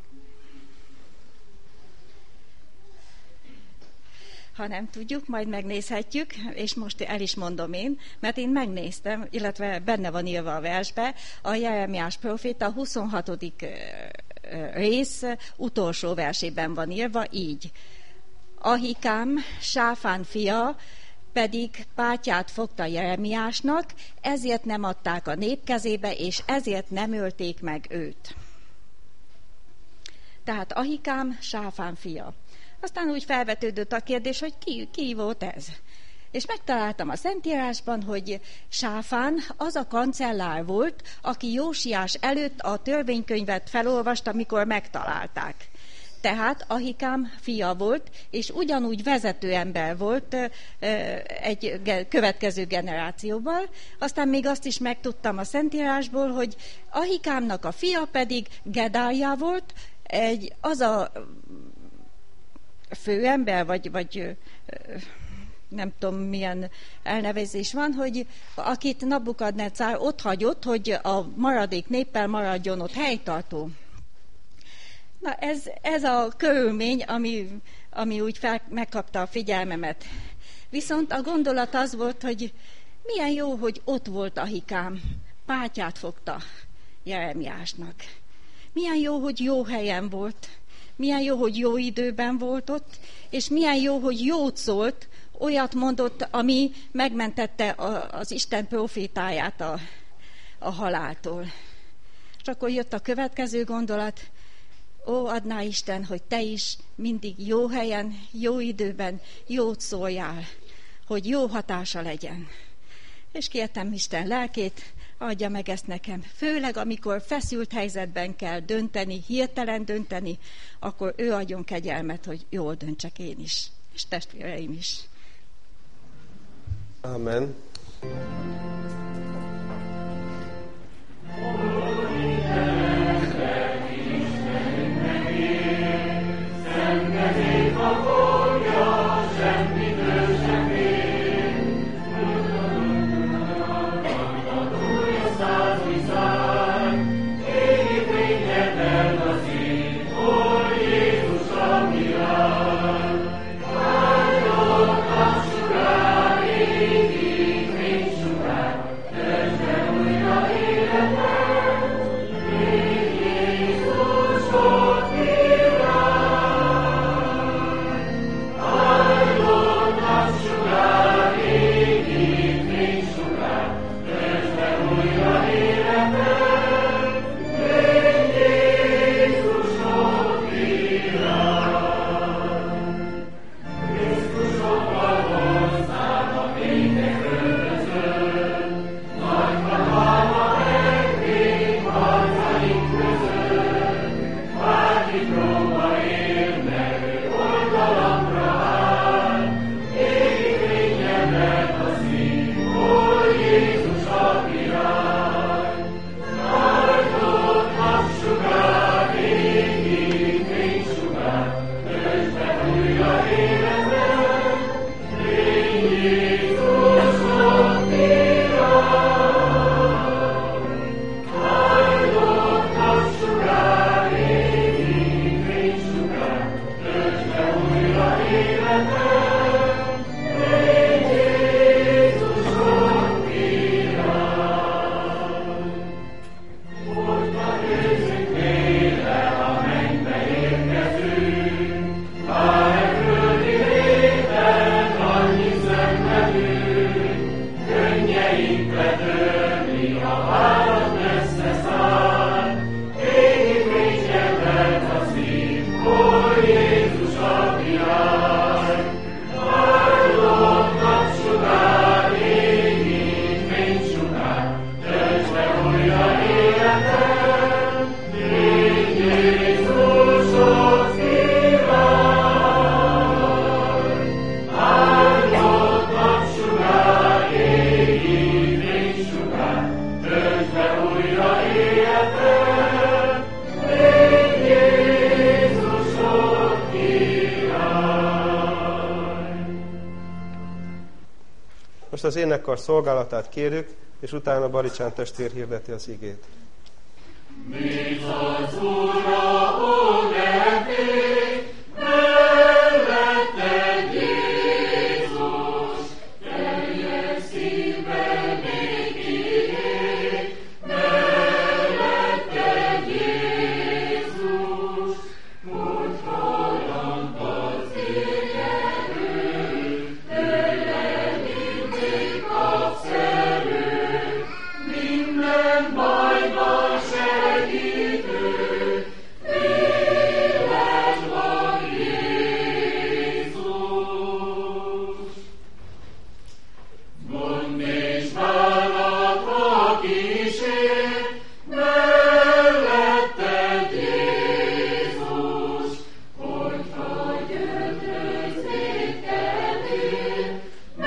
I: Ha nem tudjuk, majd megnézhetjük, és most el is mondom én, mert én megnéztem, illetve benne van írva a versbe, a Jeremiás próféta 26. rész utolsó versében van írva így. Ahikám, Sáfán fia, pedig pátját fogta Jeremiásnak, ezért nem adták a nép kezébe, és ezért nem ölték meg őt. Tehát Ahikám, Sáfán fia. Aztán úgy felvetődött a kérdés, hogy ki volt ez. És megtaláltam a Szentírásban, hogy Sáfán az a kancellár volt, aki Jósiás előtt a törvénykönyvet felolvasta, amikor megtalálták. Tehát Ahikám fia volt, és ugyanúgy vezető ember volt egy következő generációval. Aztán még azt is megtudtam a Szentírásból, hogy Ahikámnak a fia pedig Gedália volt, az a főember, vagy nem tudom milyen elnevezés van, hogy akit Nabukadnecár ott hagyott, hogy a maradék néppel maradjon ott helytartó. Na ez a körülmény, ami úgy megkapta a figyelmemet. Viszont a gondolat az volt, hogy milyen jó, hogy ott volt Ahikám, pátját fogta Jeremiásnak. Milyen jó, hogy jó helyen volt, milyen jó, hogy jó időben volt ott, és milyen jó, hogy jót szólt, olyat mondott, ami megmentette az Isten profétáját a haláltól. És akkor jött a következő gondolat, adná Isten, hogy te is mindig jó helyen, jó időben jót szóljál, hogy jó hatása legyen. És kértem Isten lelkét, adja meg ezt nekem. Főleg, amikor feszült helyzetben kell dönteni, hirtelen dönteni, akkor ő adjon kegyelmet, hogy jól döntsek én is, és testvéreim is.
A: Amen. Most az énekkar szolgálatát kérjük, és utána Baricsán testvér hirdeti az igét.
C: Bíz az Úrra, ó nevét, melletted Jézus, teljes szívvel néki, melletted Jézus, úgy forrant az égerő, tőle mindig kapszerű, minden bajban segítő, élet van Jézus. Gond és bánat, ha kísér, melletted Jézus, hogyha gyötröz vétkedél,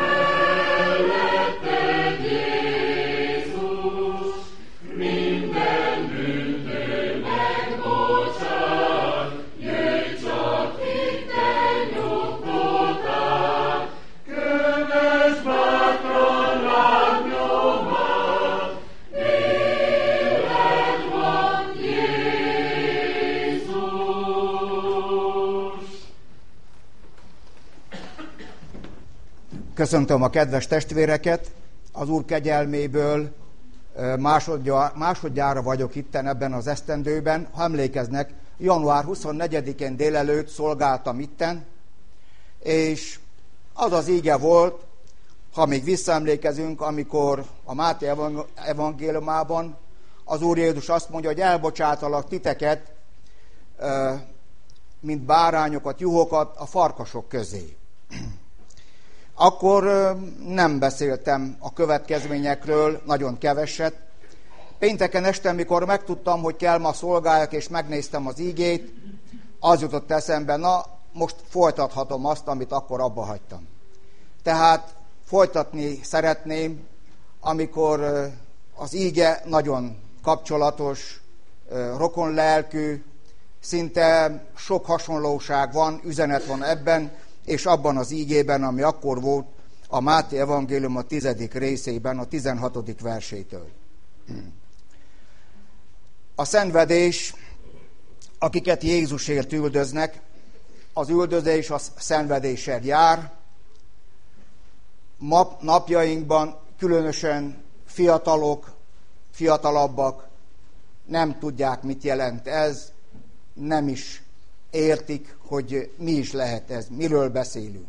C: melletted Jézus, minden bűntől megbocsát, jöjj csak hittel nyugtotál, köves bátran lábnyomát, élet van Jézus.
B: Köszöntöm a kedves testvéreket, az Úr kegyelméből másodjára vagyok itten ebben az esztendőben. Ha emlékeznek, január 24-én délelőtt szolgáltam itten, és az az íge volt, ha még visszaemlékezünk, amikor a Máté evangéliumában az Úr Jézus azt mondja, hogy elbocsátalak titeket, mint bárányokat, juhokat a farkasok közé. Akkor nem beszéltem a következményekről, nagyon keveset. Pénteken este, mikor megtudtam, hogy kell ma szolgáljak, és megnéztem az ígét, az jutott eszembe, na, most folytathatom azt, amit akkor abba hagytam. Tehát folytatni szeretném, amikor az íge nagyon kapcsolatos, rokonlelkű, szinte sok hasonlóság van, üzenet van ebben, és abban az ígében, ami akkor volt a Máté evangélium a 10. részében, a 16. versétől. A szenvedés, akiket Jézusért üldöznek, az üldözés a szenvedéssel jár. Napjainkban különösen fiatalok, fiatalabbak nem tudják, mit jelent ez, nem is értik, hogy mi is lehet ez, miről beszélünk.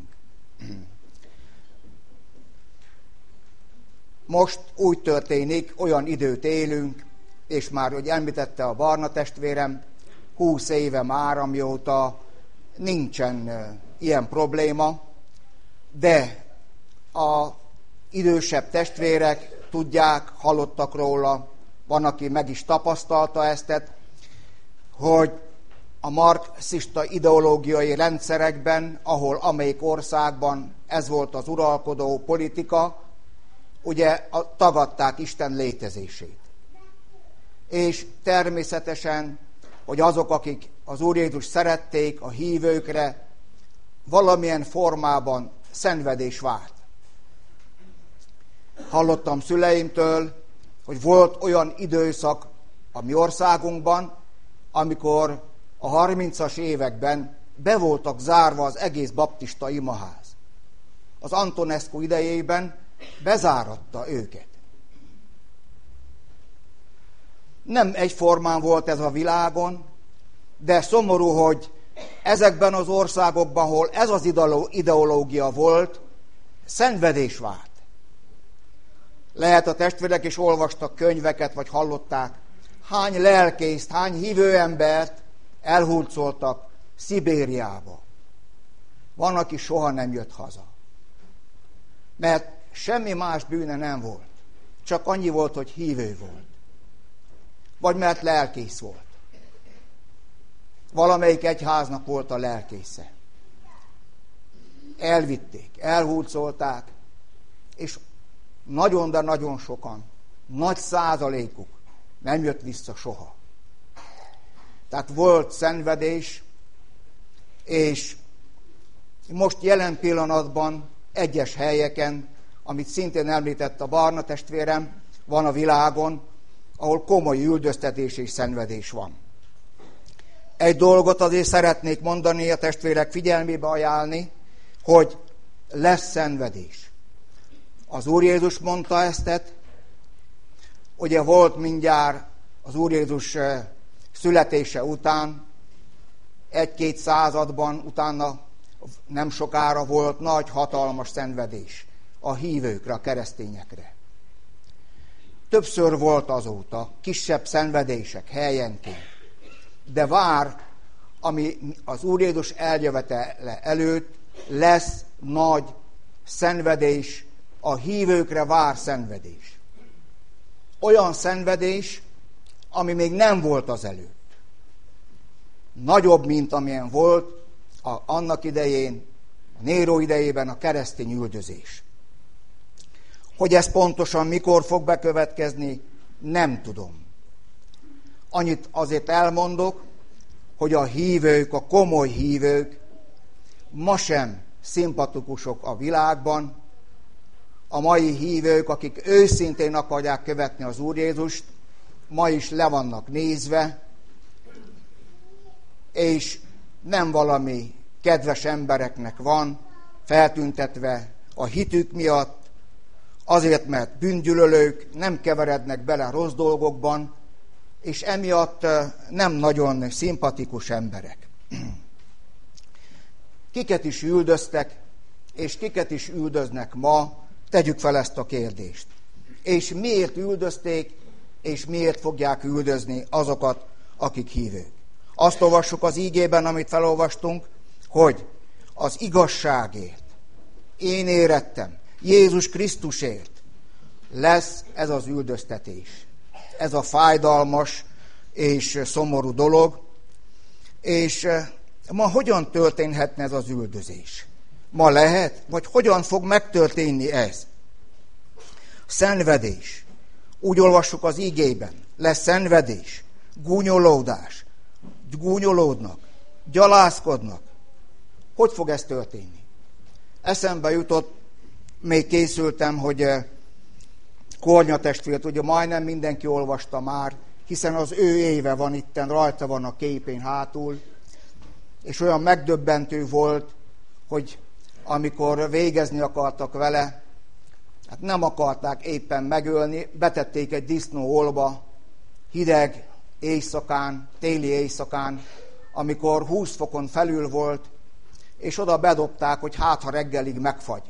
B: Most úgy történik, olyan időt élünk, és már, hogy említette a Barna testvérem, 20 éve már, amióta nincsen ilyen probléma, de a idősebb testvérek tudják, hallottak róla, van, aki meg is tapasztalta ezt, hogy a marxista ideológiai rendszerekben, ahol amelyik országban ez volt az uralkodó politika, ugye tagadták Isten létezését. És természetesen, hogy azok, akik az Úr Jézus szerették, a hívőkre valamilyen formában szenvedés várt. Hallottam szüleimtől, hogy volt olyan időszak a mi országunkban, amikor a 30-as években be voltak zárva az egész baptista imaház. Az Antonescu idejében bezáratta őket. Nem egyformán volt ez a világon, de szomorú, hogy ezekben az országokban, ahol ez az ideológia volt, szenvedés várt. Lehet a testvérek is olvastak könyveket, vagy hallották, hány lelkészt, hány hívő embert elhurcoltak Szibériába. Van, aki soha nem jött haza. Mert semmi más bűne nem volt. Csak annyi volt, hogy hívő volt. Vagy mert lelkész volt. Valamelyik egyháznak volt a lelkésze. Elvitték, elhurcolták, és nagyon, de nagyon sokan, nagy százalékuk nem jött vissza soha. Tehát volt szenvedés, és most jelen pillanatban egyes helyeken amit szintén említett a Barna testvérem, van a világon, ahol komoly üldöztetés és szenvedés van. Egy dolgot azért szeretnék mondani, a testvérek figyelmébe ajánlni, hogy lesz szenvedés. Az Úr Jézus mondta ezt, ugye volt mindjárt az Úr Jézus születése után, 1-2 században, utána nem sokára volt nagy, hatalmas szenvedés a hívőkre, a keresztényekre. Többször volt azóta kisebb szenvedések helyenként, de vár, ami az Úr Jézus eljövetele előtt lesz nagy szenvedés, a hívőkre vár szenvedés. Olyan szenvedés, ami még nem volt az előtt. Nagyobb, mint amilyen volt annak idején, a Néró idejében a keresztény üldözés. Hogy ez pontosan mikor fog bekövetkezni, nem tudom. Annyit azért elmondok, hogy a hívők, a komoly hívők ma sem szimpatikusok a világban. A mai hívők, akik őszintén akarják követni az Úr Jézust, ma is le vannak nézve, és nem valami kedves embereknek van feltüntetve a hitük miatt, azért, mert bűngyűlölők, nem keverednek bele rossz dolgokban, és emiatt nem nagyon szimpatikus emberek. Kiket is üldöztek, és kiket is üldöznek ma, tegyük fel ezt a kérdést. És miért üldözték, és miért fogják üldözni azokat, akik hívők? Azt olvassuk az ígében, amit felolvastunk, hogy az igazságért én érettem, Jézus Krisztusért lesz ez az üldöztetés. Ez a fájdalmas és szomorú dolog. És ma hogyan történhetne ez az üldözés? Ma lehet? Vagy hogyan fog megtörténni ez? Szenvedés. Úgy olvassuk az ígében. Lesz szenvedés, gúnyolódás. Gúnyolódnak, gyalázkodnak. Hogy fog ez történni? Eszembe jutott, még készültem, hogy Kornya testvért, ugye majdnem mindenki olvasta már, hiszen az ő éve van itten, rajta van a képén hátul, és olyan megdöbbentő volt, hogy amikor végezni akartak vele, hát nem akarták éppen megölni, betették egy disznóolba, hideg éjszakán, téli éjszakán, amikor 20 fokon felül volt, és oda bedobták, hogy hát ha reggelig megfagy.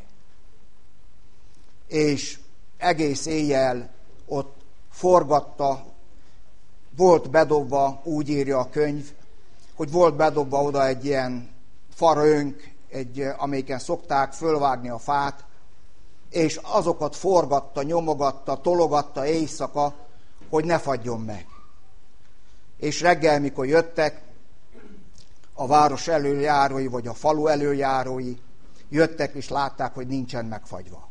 B: És egész éjjel ott forgatta, volt bedobva, úgy írja a könyv, hogy volt bedobva oda egy ilyen farönk, amelyiken szokták fölvágni a fát, és azokat forgatta, nyomogatta, tologatta éjszaka, hogy ne fagyjon meg. És reggel, mikor jöttek, a város előjárói, vagy a falu előjárói jöttek, és látták, hogy nincsen megfagyva.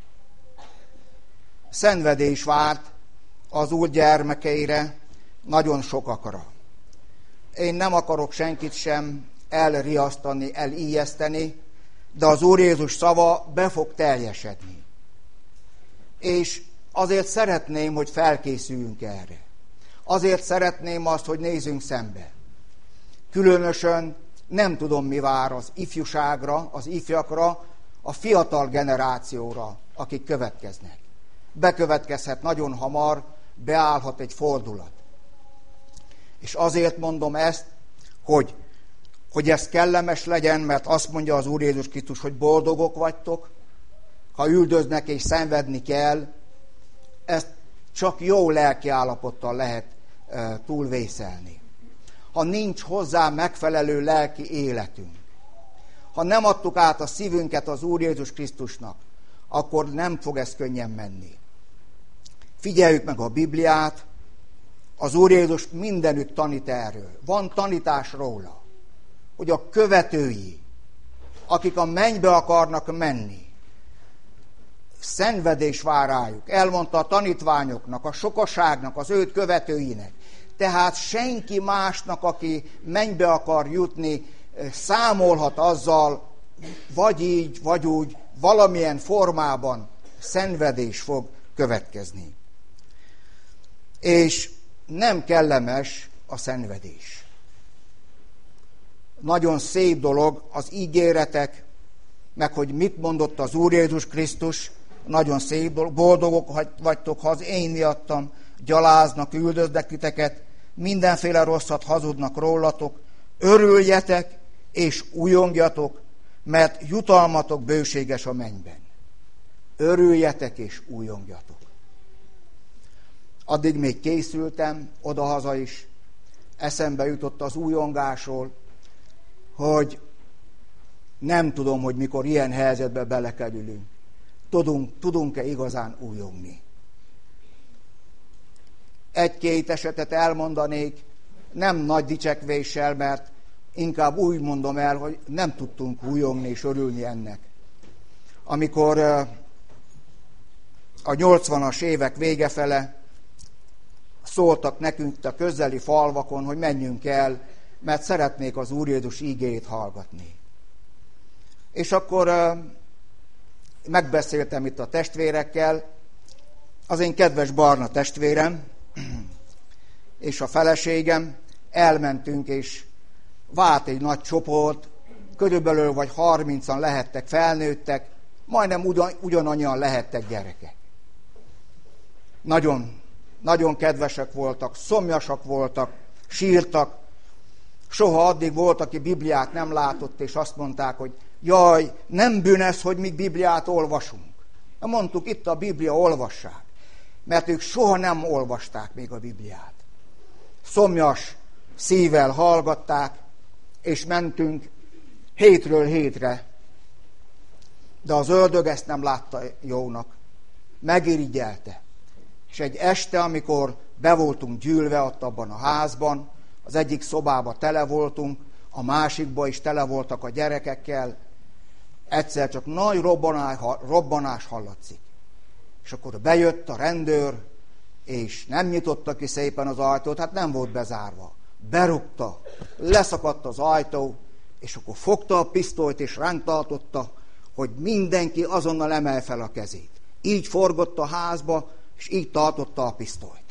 B: Szenvedés várt az Úr gyermekeire, nagyon sokakra. Én nem akarok senkit sem elriasztani, elijeszteni, de az Úr Jézus szava be fog teljesedni. És azért szeretném, hogy felkészüljünk erre. Azért szeretném azt, hogy nézzünk szembe. Különösen nem tudom, mi vár az ifjúságra, az ifjakra, a fiatal generációra, akik következnek. Bekövetkezhet nagyon hamar, beállhat egy fordulat. És azért mondom ezt, hogy ez kellemes legyen, mert azt mondja az Úr Jézus Krisztus, hogy boldogok vagytok, ha üldöznek és szenvedni kell, ezt csak jó lelki állapottal lehet túlvészelni. Ha nincs hozzá megfelelő lelki életünk, ha nem adtuk át a szívünket az Úr Jézus Krisztusnak, akkor nem fog ez könnyen menni. Figyeljük meg a Bibliát, az Úr Jézus mindenütt tanít erről. Van tanítás róla, hogy a követői, akik a mennybe akarnak menni, szenvedés vár rájuk. Elmondta a tanítványoknak, a sokaságnak, az őt követőinek. Tehát senki másnak, aki mennybe akar jutni, számolhat azzal, vagy így, vagy úgy, valamilyen formában, szenvedés fog következni. És nem kellemes a szenvedés. Nagyon szép dolog az ígéretek, meg hogy mit mondott az Úr Jézus Krisztus, nagyon szép dolog, boldogok vagytok, ha az én miattam gyaláznak, üldöznek titeket, mindenféle rosszat hazudnak rólatok, örüljetek és újongjatok, mert jutalmatok bőséges a mennyben. Örüljetek és újongjatok. Addig még készültem, odahaza is, eszembe jutott az újongásról, hogy nem tudom, hogy mikor ilyen helyzetbe belekerülünk. Tudunk-e igazán újongni? Egy-két esetet elmondanék, nem nagy dicsekvéssel, mert inkább úgy mondom el, hogy nem tudtunk újongni és örülni ennek. Amikor a 80-as évek vége fele szóltak nekünk a közeli falvakon, hogy menjünk el, mert szeretnék az Úr Jézus ígéjét hallgatni. És akkor megbeszéltem itt a testvérekkel, az én kedves barna testvérem és a feleségem, elmentünk, és vált egy nagy csoport, körülbelül vagy 30-an lehettek felnőttek, majdnem ugyanannyian lehettek gyerekek. Nagyon, nagyon kedvesek voltak, szomjasak voltak, sírtak. Soha addig volt, aki Bibliát nem látott, és azt mondták, hogy jaj, nem bűnös, hogy mi Bibliát olvasunk. Mondtuk, itt a Biblia, olvassák. Mert ők soha nem olvasták még a Bibliát. Szomjas szívvel hallgatták, és mentünk hétről hétre. De az ördög ezt nem látta jónak. Megirigyelte. És egy este, amikor be voltunk gyűlve ott abban a házban, az egyik szobában tele voltunk, a másikban is tele voltak a gyerekekkel, egyszer csak nagy robbanás hallatszik. És akkor bejött a rendőr, és nem nyitotta ki szépen az ajtót, hát nem volt bezárva. Berúgta, leszakadt az ajtó, és akkor fogta a pisztolyt, és ránk tartotta, hogy mindenki azonnal emel fel a kezét. Így forgott a házba, és így tartotta a pisztolyt.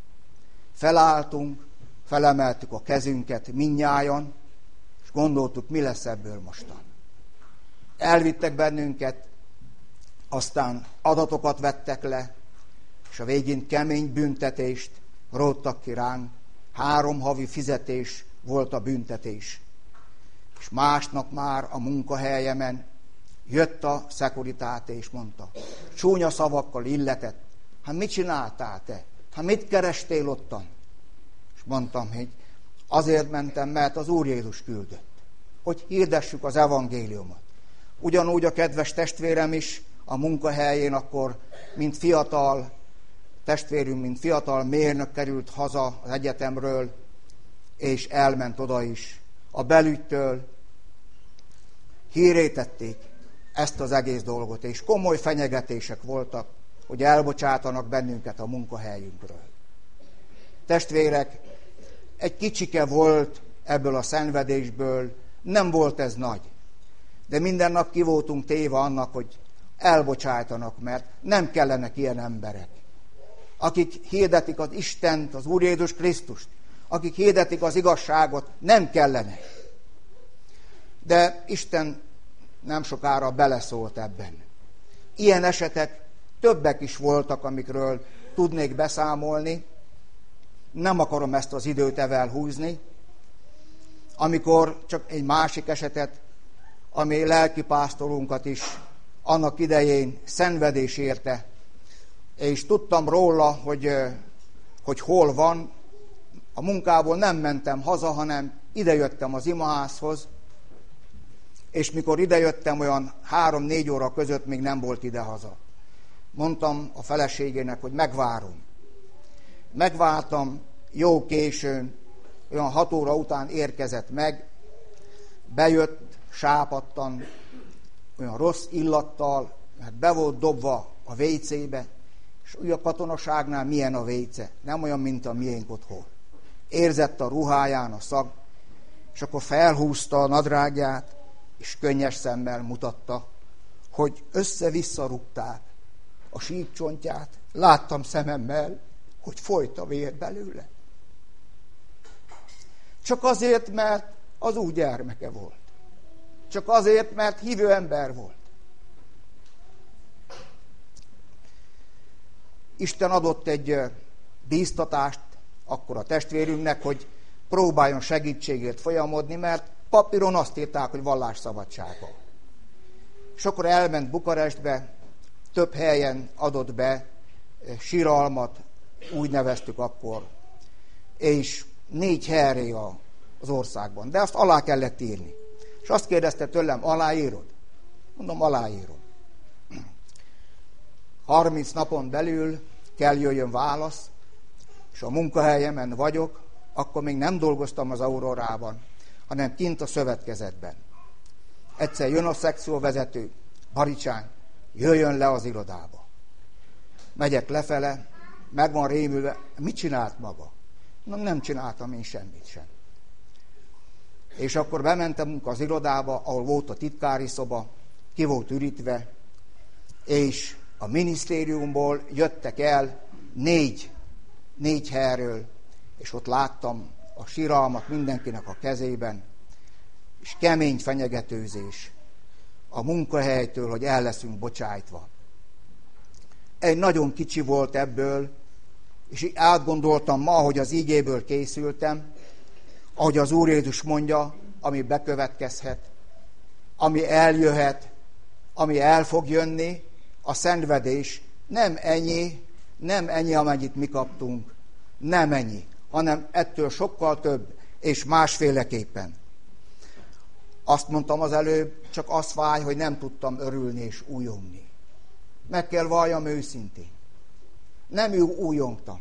B: Felálltunk, felemeltük a kezünket mindnyájan, és gondoltuk, mi lesz ebből mostan. Elvittek bennünket, aztán adatokat vettek le, és a végén kemény büntetést róttak ki ránk. 3 havi fizetés volt a büntetés. És másnap már a munkahelyemen jött a szekuritáté, és mondta, csúnya szavakkal illetett, hát mit csináltál te? Hát mit kerestél ottan? És mondtam, hogy azért mentem, mert az Úr Jézus küldött, hogy hirdessük az evangéliumot. Ugyanúgy a kedves testvérem is a munkahelyén akkor, mint fiatal testvérünk, mint fiatal mérnök került haza az egyetemről, és elment oda is. A belügytől hírré tették ezt az egész dolgot, és komoly fenyegetések voltak, hogy elbocsátanak bennünket a munkahelyünkről. Testvérek, egy kicsike volt ebből a szenvedésből, nem volt ez nagy, de minden nap ki voltunk téve annak, hogy elbocsájtanak, mert nem kellenek ilyen emberek, akik hirdetik az Istent, az Úr Jézus Krisztust, akik hirdetik az igazságot, nem kellenek. De Isten nem sokára beleszólt ebben. Ilyen esetek többek is voltak, amikről tudnék beszámolni. Nem akarom ezt az időt evel húzni. Amikor csak egy másik esetet, ami lelkipásztorunkat is annak idején szenvedés érte, és tudtam róla, hogy hol van. A munkából nem mentem haza, hanem idejöttem az imaházhoz, és mikor idejöttem, olyan 3-4 óra között még nem volt idehaza. Mondtam a feleségének, hogy megvárom. Megvártam, jó későn, olyan 6 óra után érkezett meg, bejött sápadtan, olyan rossz illattal, mert be volt dobva a vécébe, és ugye a katonaságnál milyen a véce, nem olyan, mint a miénk otthon. Érzett a ruháján a szag, és akkor felhúzta a nadrágját, és könnyes szemmel mutatta, hogy össze-vissza rúgták a síkcsontját, láttam szememmel, hogy folyt a vér belőle. Csak azért, mert az úgy gyermeke volt. Csak azért, mert hívő ember volt. Isten adott egy bíztatást akkor a testvérünknek, hogy próbáljon segítségért folyamodni, mert papíron azt írták, hogy vallásszabadsága. És akkor elment Bukarestbe, több helyen adott be síralmat, úgy neveztük akkor, és 4 helyre az országban. De azt alá kellett írni. És azt kérdezte tőlem, aláírod? Mondom, aláírom. 30 napon belül kell jöjjön válasz, és a munkahelyemen vagyok, akkor még nem dolgoztam az Aurorában, hanem kint a szövetkezetben. Egyszer jön a szekcióvezető, Baricsán, jöjjön le az irodába. Megyek lefele, meg van rémülve, mit csinált maga? Nem csináltam én semmit sem. És akkor bementem az irodába, ahol volt a titkári szoba, ki volt ürítve, és a minisztériumból jöttek el 4 helyről, és ott láttam a síralmat mindenkinek a kezében, és kemény fenyegetőzés a munkahelytől, hogy el leszünk bocsájtva. Egy nagyon kicsi volt ebből, és átgondoltam ma, hogy az ígéből készültem, ahogy az Úr Jézus mondja, ami bekövetkezhet, ami eljöhet, ami el fog jönni, a szenvedés nem ennyi, amennyit mi kaptunk, nem ennyi, hanem ettől sokkal több, és másféleképpen. Azt mondtam az előbb, csak az fáj, hogy nem tudtam örülni és újongni. Meg kell valljam őszintén. Nem újongtam.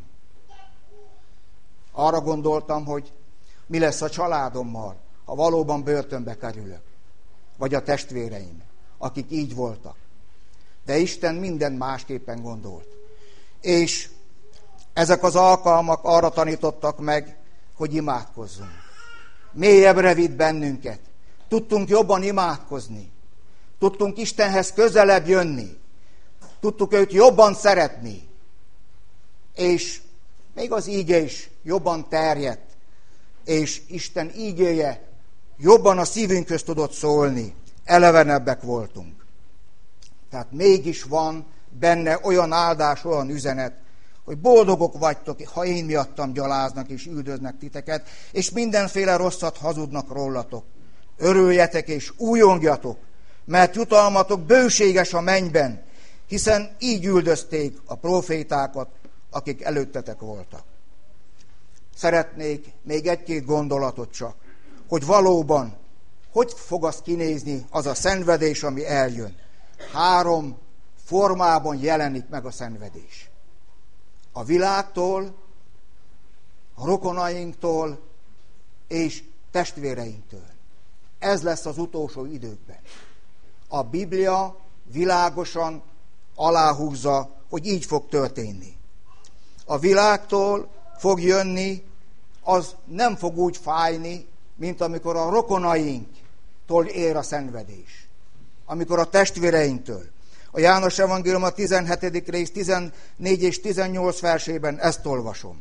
B: Arra gondoltam, hogy mi lesz a családommal, ha valóban börtönbe kerülök. Vagy a testvéreim, akik így voltak. De Isten minden másképpen gondolt. És ezek az alkalmak arra tanítottak meg, hogy imádkozzunk. Mélyebbre vitt bennünket. Tudtunk jobban imádkozni. Tudtunk Istenhez közelebb jönni. Tudtuk őt jobban szeretni. És még az íge is jobban terjedt. És Isten ígéje jobban a szívünkhöz tudott szólni. Elevenebbek voltunk. Tehát mégis van benne olyan áldás, olyan üzenet, hogy boldogok vagytok, ha én miattam gyaláznak és üldöznek titeket, és mindenféle rosszat hazudnak rólatok. Örüljetek és újongjatok, mert jutalmatok bőséges a mennyben, hiszen így üldözték a profétákat, akik előttetek voltak. Szeretnék még 1-2 gondolatot csak, hogy valóban hogy fog az kinézni az a szenvedés, ami eljön. 3 formában jelenik meg a szenvedés. A világtól, a rokonainktól és testvéreinktől. Ez lesz az utolsó időkben. A Biblia világosan aláhúzza, hogy így fog történni. A világtól fog jönni, az nem fog úgy fájni, mint amikor a rokonainktól ér a szenvedés. Amikor a testvéreinktől. A János Evangélium a 17. rész 14 és 18 versében ezt olvasom.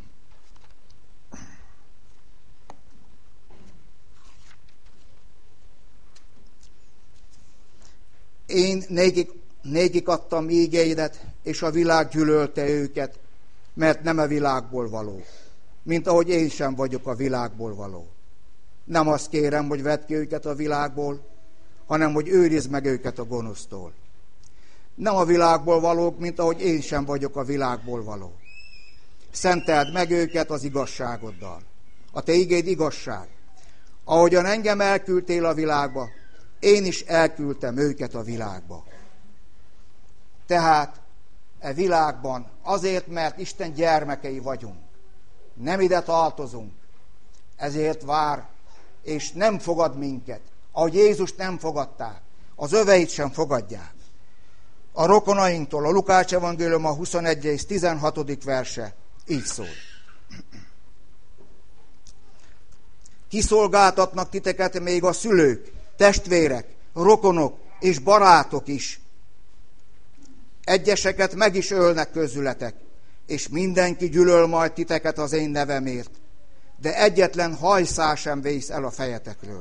B: Én nékik adtam ígéidet, és a világ gyűlölte őket, mert nem a világból való, mint ahogy én sem vagyok a világból való. Nem azt kérem, hogy vedd ki őket a világból, hanem hogy őrizd meg őket a gonosztól. Nem a világból valók, mint ahogy én sem vagyok a világból való. Szenteld meg őket az igazságoddal. A te igéd igazság. Ahogyan engem elküldtél a világba, én is elküldtem őket a világba. Tehát e világban azért, mert Isten gyermekei vagyunk, nem ide tartozunk, ezért vár, és nem fogad minket, ahogy Jézust nem fogadták, az öveit sem fogadják. A rokonainktól, a Lukács Evangélium a 21. és 16. verse így szól. Kiszolgáltatnak titeket még a szülők, testvérek, rokonok és barátok is. Egyeseket meg is ölnek közületek, és mindenki gyűlöl majd titeket az én nevemért, de egyetlen hajszál sem vész el a fejetekről.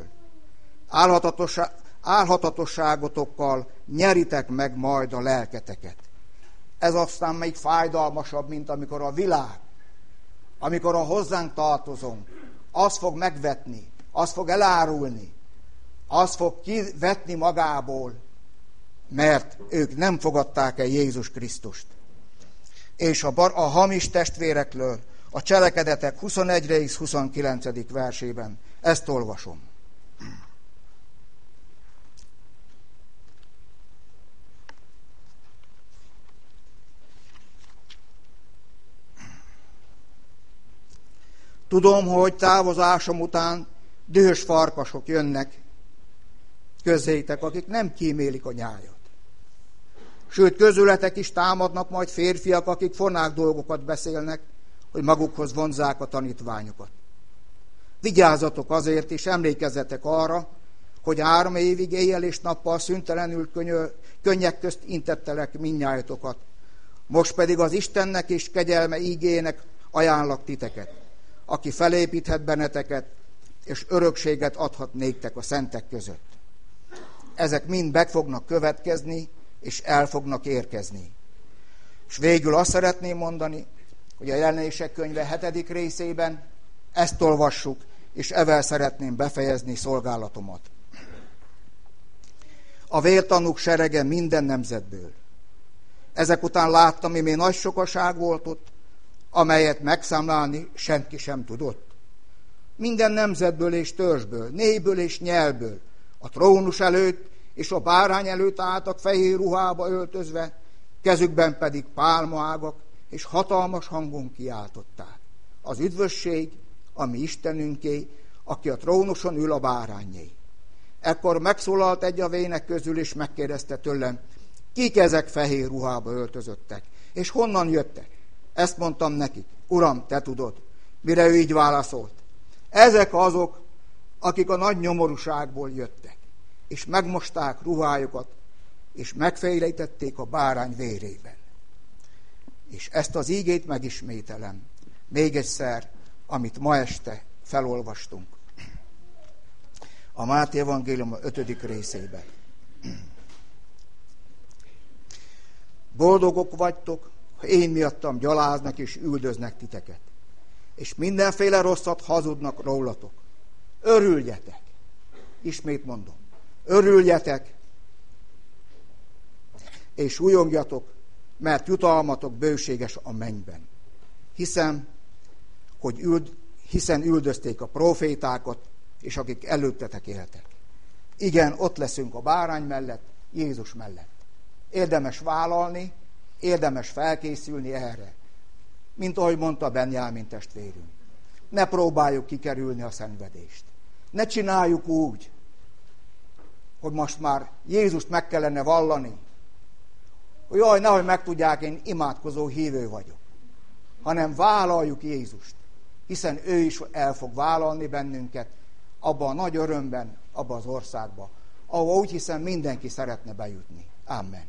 B: Álhatatosságotokkal nyeritek meg majd a lelketeket. Ez aztán még fájdalmasabb, mint amikor a világ, amikor a hozzánk tartozunk, az fog megvetni, az fog elárulni, az fog kivetni magából, mert ők nem fogadták el Jézus Krisztust. És a hamis testvérekről a Cselekedetek 21-29. versében ezt olvasom. Tudom, hogy távozásom után dühös farkasok jönnek közétek, akik nem kímélik a nyájat. Sőt, közületek is támadnak majd férfiak, akik fornák dolgokat beszélnek, hogy magukhoz vonzzák a tanítványokat. Vigyázzatok azért, és emlékezzetek arra, hogy 3 évig éjjel és nappal szüntelenül könnyek közt intettelek mindnyájatokat. Most pedig az Istennek és kegyelme ígének ajánlak titeket, aki felépíthet benneteket, és örökséget adhat néktek a szentek között. Ezek mind meg fognak következni, és el fognak érkezni. És végül azt szeretném mondani, hogy a Jelenések könyve 7. részében ezt olvassuk, és ezzel szeretném befejezni szolgálatomat. A vértanúk serege minden nemzetből. Ezek után láttam, hogy még nagy sokaság volt ott, amelyet megszámlálni senki sem tudott. Minden nemzetből és törzsből, népből és nyelvből, a trónus előtt és a bárány előtt álltak fehér ruhába öltözve, kezükben pedig pálmaágak, és hatalmas hangon kiáltották: az üdvösség a mi Istenünké, aki a trónuson ül, a bárányé. Ekkor megszólalt egy a vének közül, és megkérdezte tőlem: kik ezek fehér ruhába öltözöttek, és honnan jöttek? Ezt mondtam nekik: Uram, te tudod. Mire ő így válaszolt: ezek azok, akik a nagy nyomorúságból jöttek, és megmosták ruhájukat, és megfélemlítették a bárány vérében. És ezt az ígét megismételem még egyszer, amit ma este felolvastunk. A Máté evangélium 5. részében. Boldogok vagytok, ha én miattam gyaláznak és üldöznek titeket, és mindenféle rosszat hazudnak rólatok. Örüljetek! Ismét mondom, örüljetek, és újongjatok, mert jutalmatok bőséges a mennyben. Hiszen üldözték a profétákat, és akik előttetek éltek. Igen, ott leszünk a bárány mellett, Jézus mellett. Érdemes vállalni, érdemes felkészülni erre. Mint ahogy mondta Benjámin testvérünk. Ne próbáljuk kikerülni a szenvedést. Ne csináljuk úgy, hogy most már Jézust meg kellene vallani, hogy jaj, nehogy megtudják, én imádkozó hívő vagyok. Hanem vállaljuk Jézust, hiszen ő is el fog vállalni bennünket abban a nagy örömben, abban az országban, ahol úgy hiszem mindenki szeretne bejutni. Amen.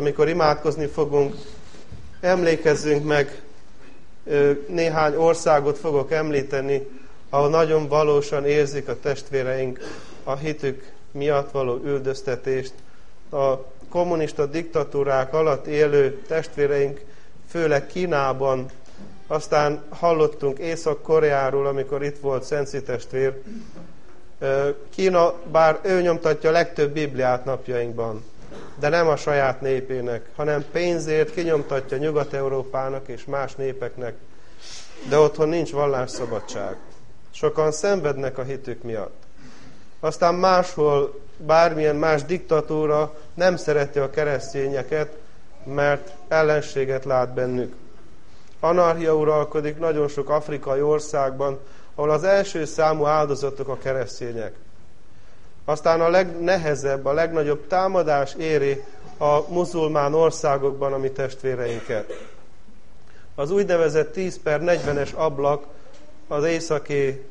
A: amikor imádkozni fogunk, emlékezzünk meg, néhány országot fogok említeni, ahol nagyon valósan érzik a testvéreink a hitük miatt való üldöztetést. A kommunista diktatúrák alatt élő testvéreink, főleg Kínában, aztán hallottunk Észak-Koreáról, amikor itt volt Szenci testvér. Kína, bár ő nyomtatja a legtöbb Bibliát napjainkban, de nem a saját népének, hanem pénzért kinyomtatja Nyugat-Európának és más népeknek, de otthon nincs vallásszabadság. Sokan szenvednek a hitük miatt. Aztán máshol, bármilyen más diktatúra nem szereti a keresztényeket, mert ellenséget lát bennük. Anarchia uralkodik nagyon sok afrikai országban, ahol az első számú áldozatok a keresztények. Aztán a legnehezebb, a legnagyobb támadás éri a muzulmán országokban a mi testvéreinket. Az úgynevezett 10/40-es ablak, az északi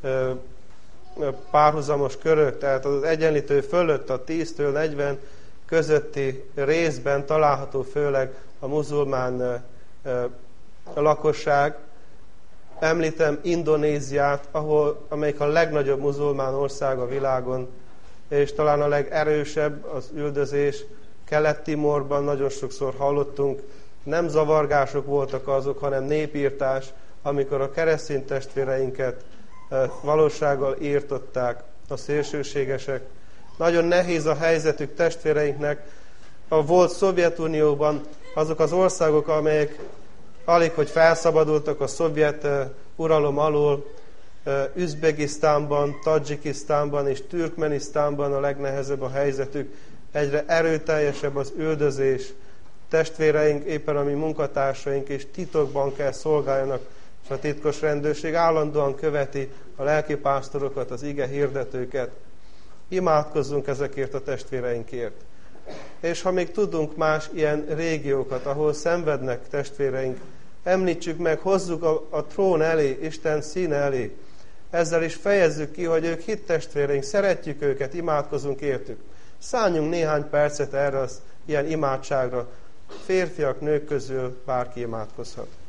A: párhuzamos körök, tehát az egyenlítő fölött a 10-től 40 közötti részben található főleg a muzulmán lakosság. Említem Indonéziát, amelyik a legnagyobb muzulmán ország a világon, és talán a legerősebb az üldözés. Kelet-Timorban nagyon sokszor hallottunk, nem zavargások voltak azok, hanem népírtás, amikor a keresztény testvéreinket valósággal írtották a szélsőségesek. Nagyon nehéz a helyzetük testvéreinknek. A volt Szovjetunióban azok az országok, amelyek alig, hogy felszabadultak a szovjet uralom alól, Üzbegisztánban, Tadzsikisztánban és Türkmenisztánban a legnehezebb a helyzetük. Egyre erőteljesebb az üldözés. Testvéreink, éppen a mi munkatársaink és titokban kell szolgáljanak, és a titkos rendőrség állandóan követi a lelkipásztorokat, az ige hirdetőket. Imádkozzunk ezekért a testvéreinkért. És ha még tudunk más ilyen régiókat, ahol szenvednek testvéreink, említsük meg, hozzuk a trón elé, Isten színe elé. Ezzel is fejezzük ki, hogy ők hittestvéreink, szeretjük őket, imádkozunk értük. Szálljunk néhány percet erre az ilyen imádságra. Férfiak, nők közül bárki imádkozhat.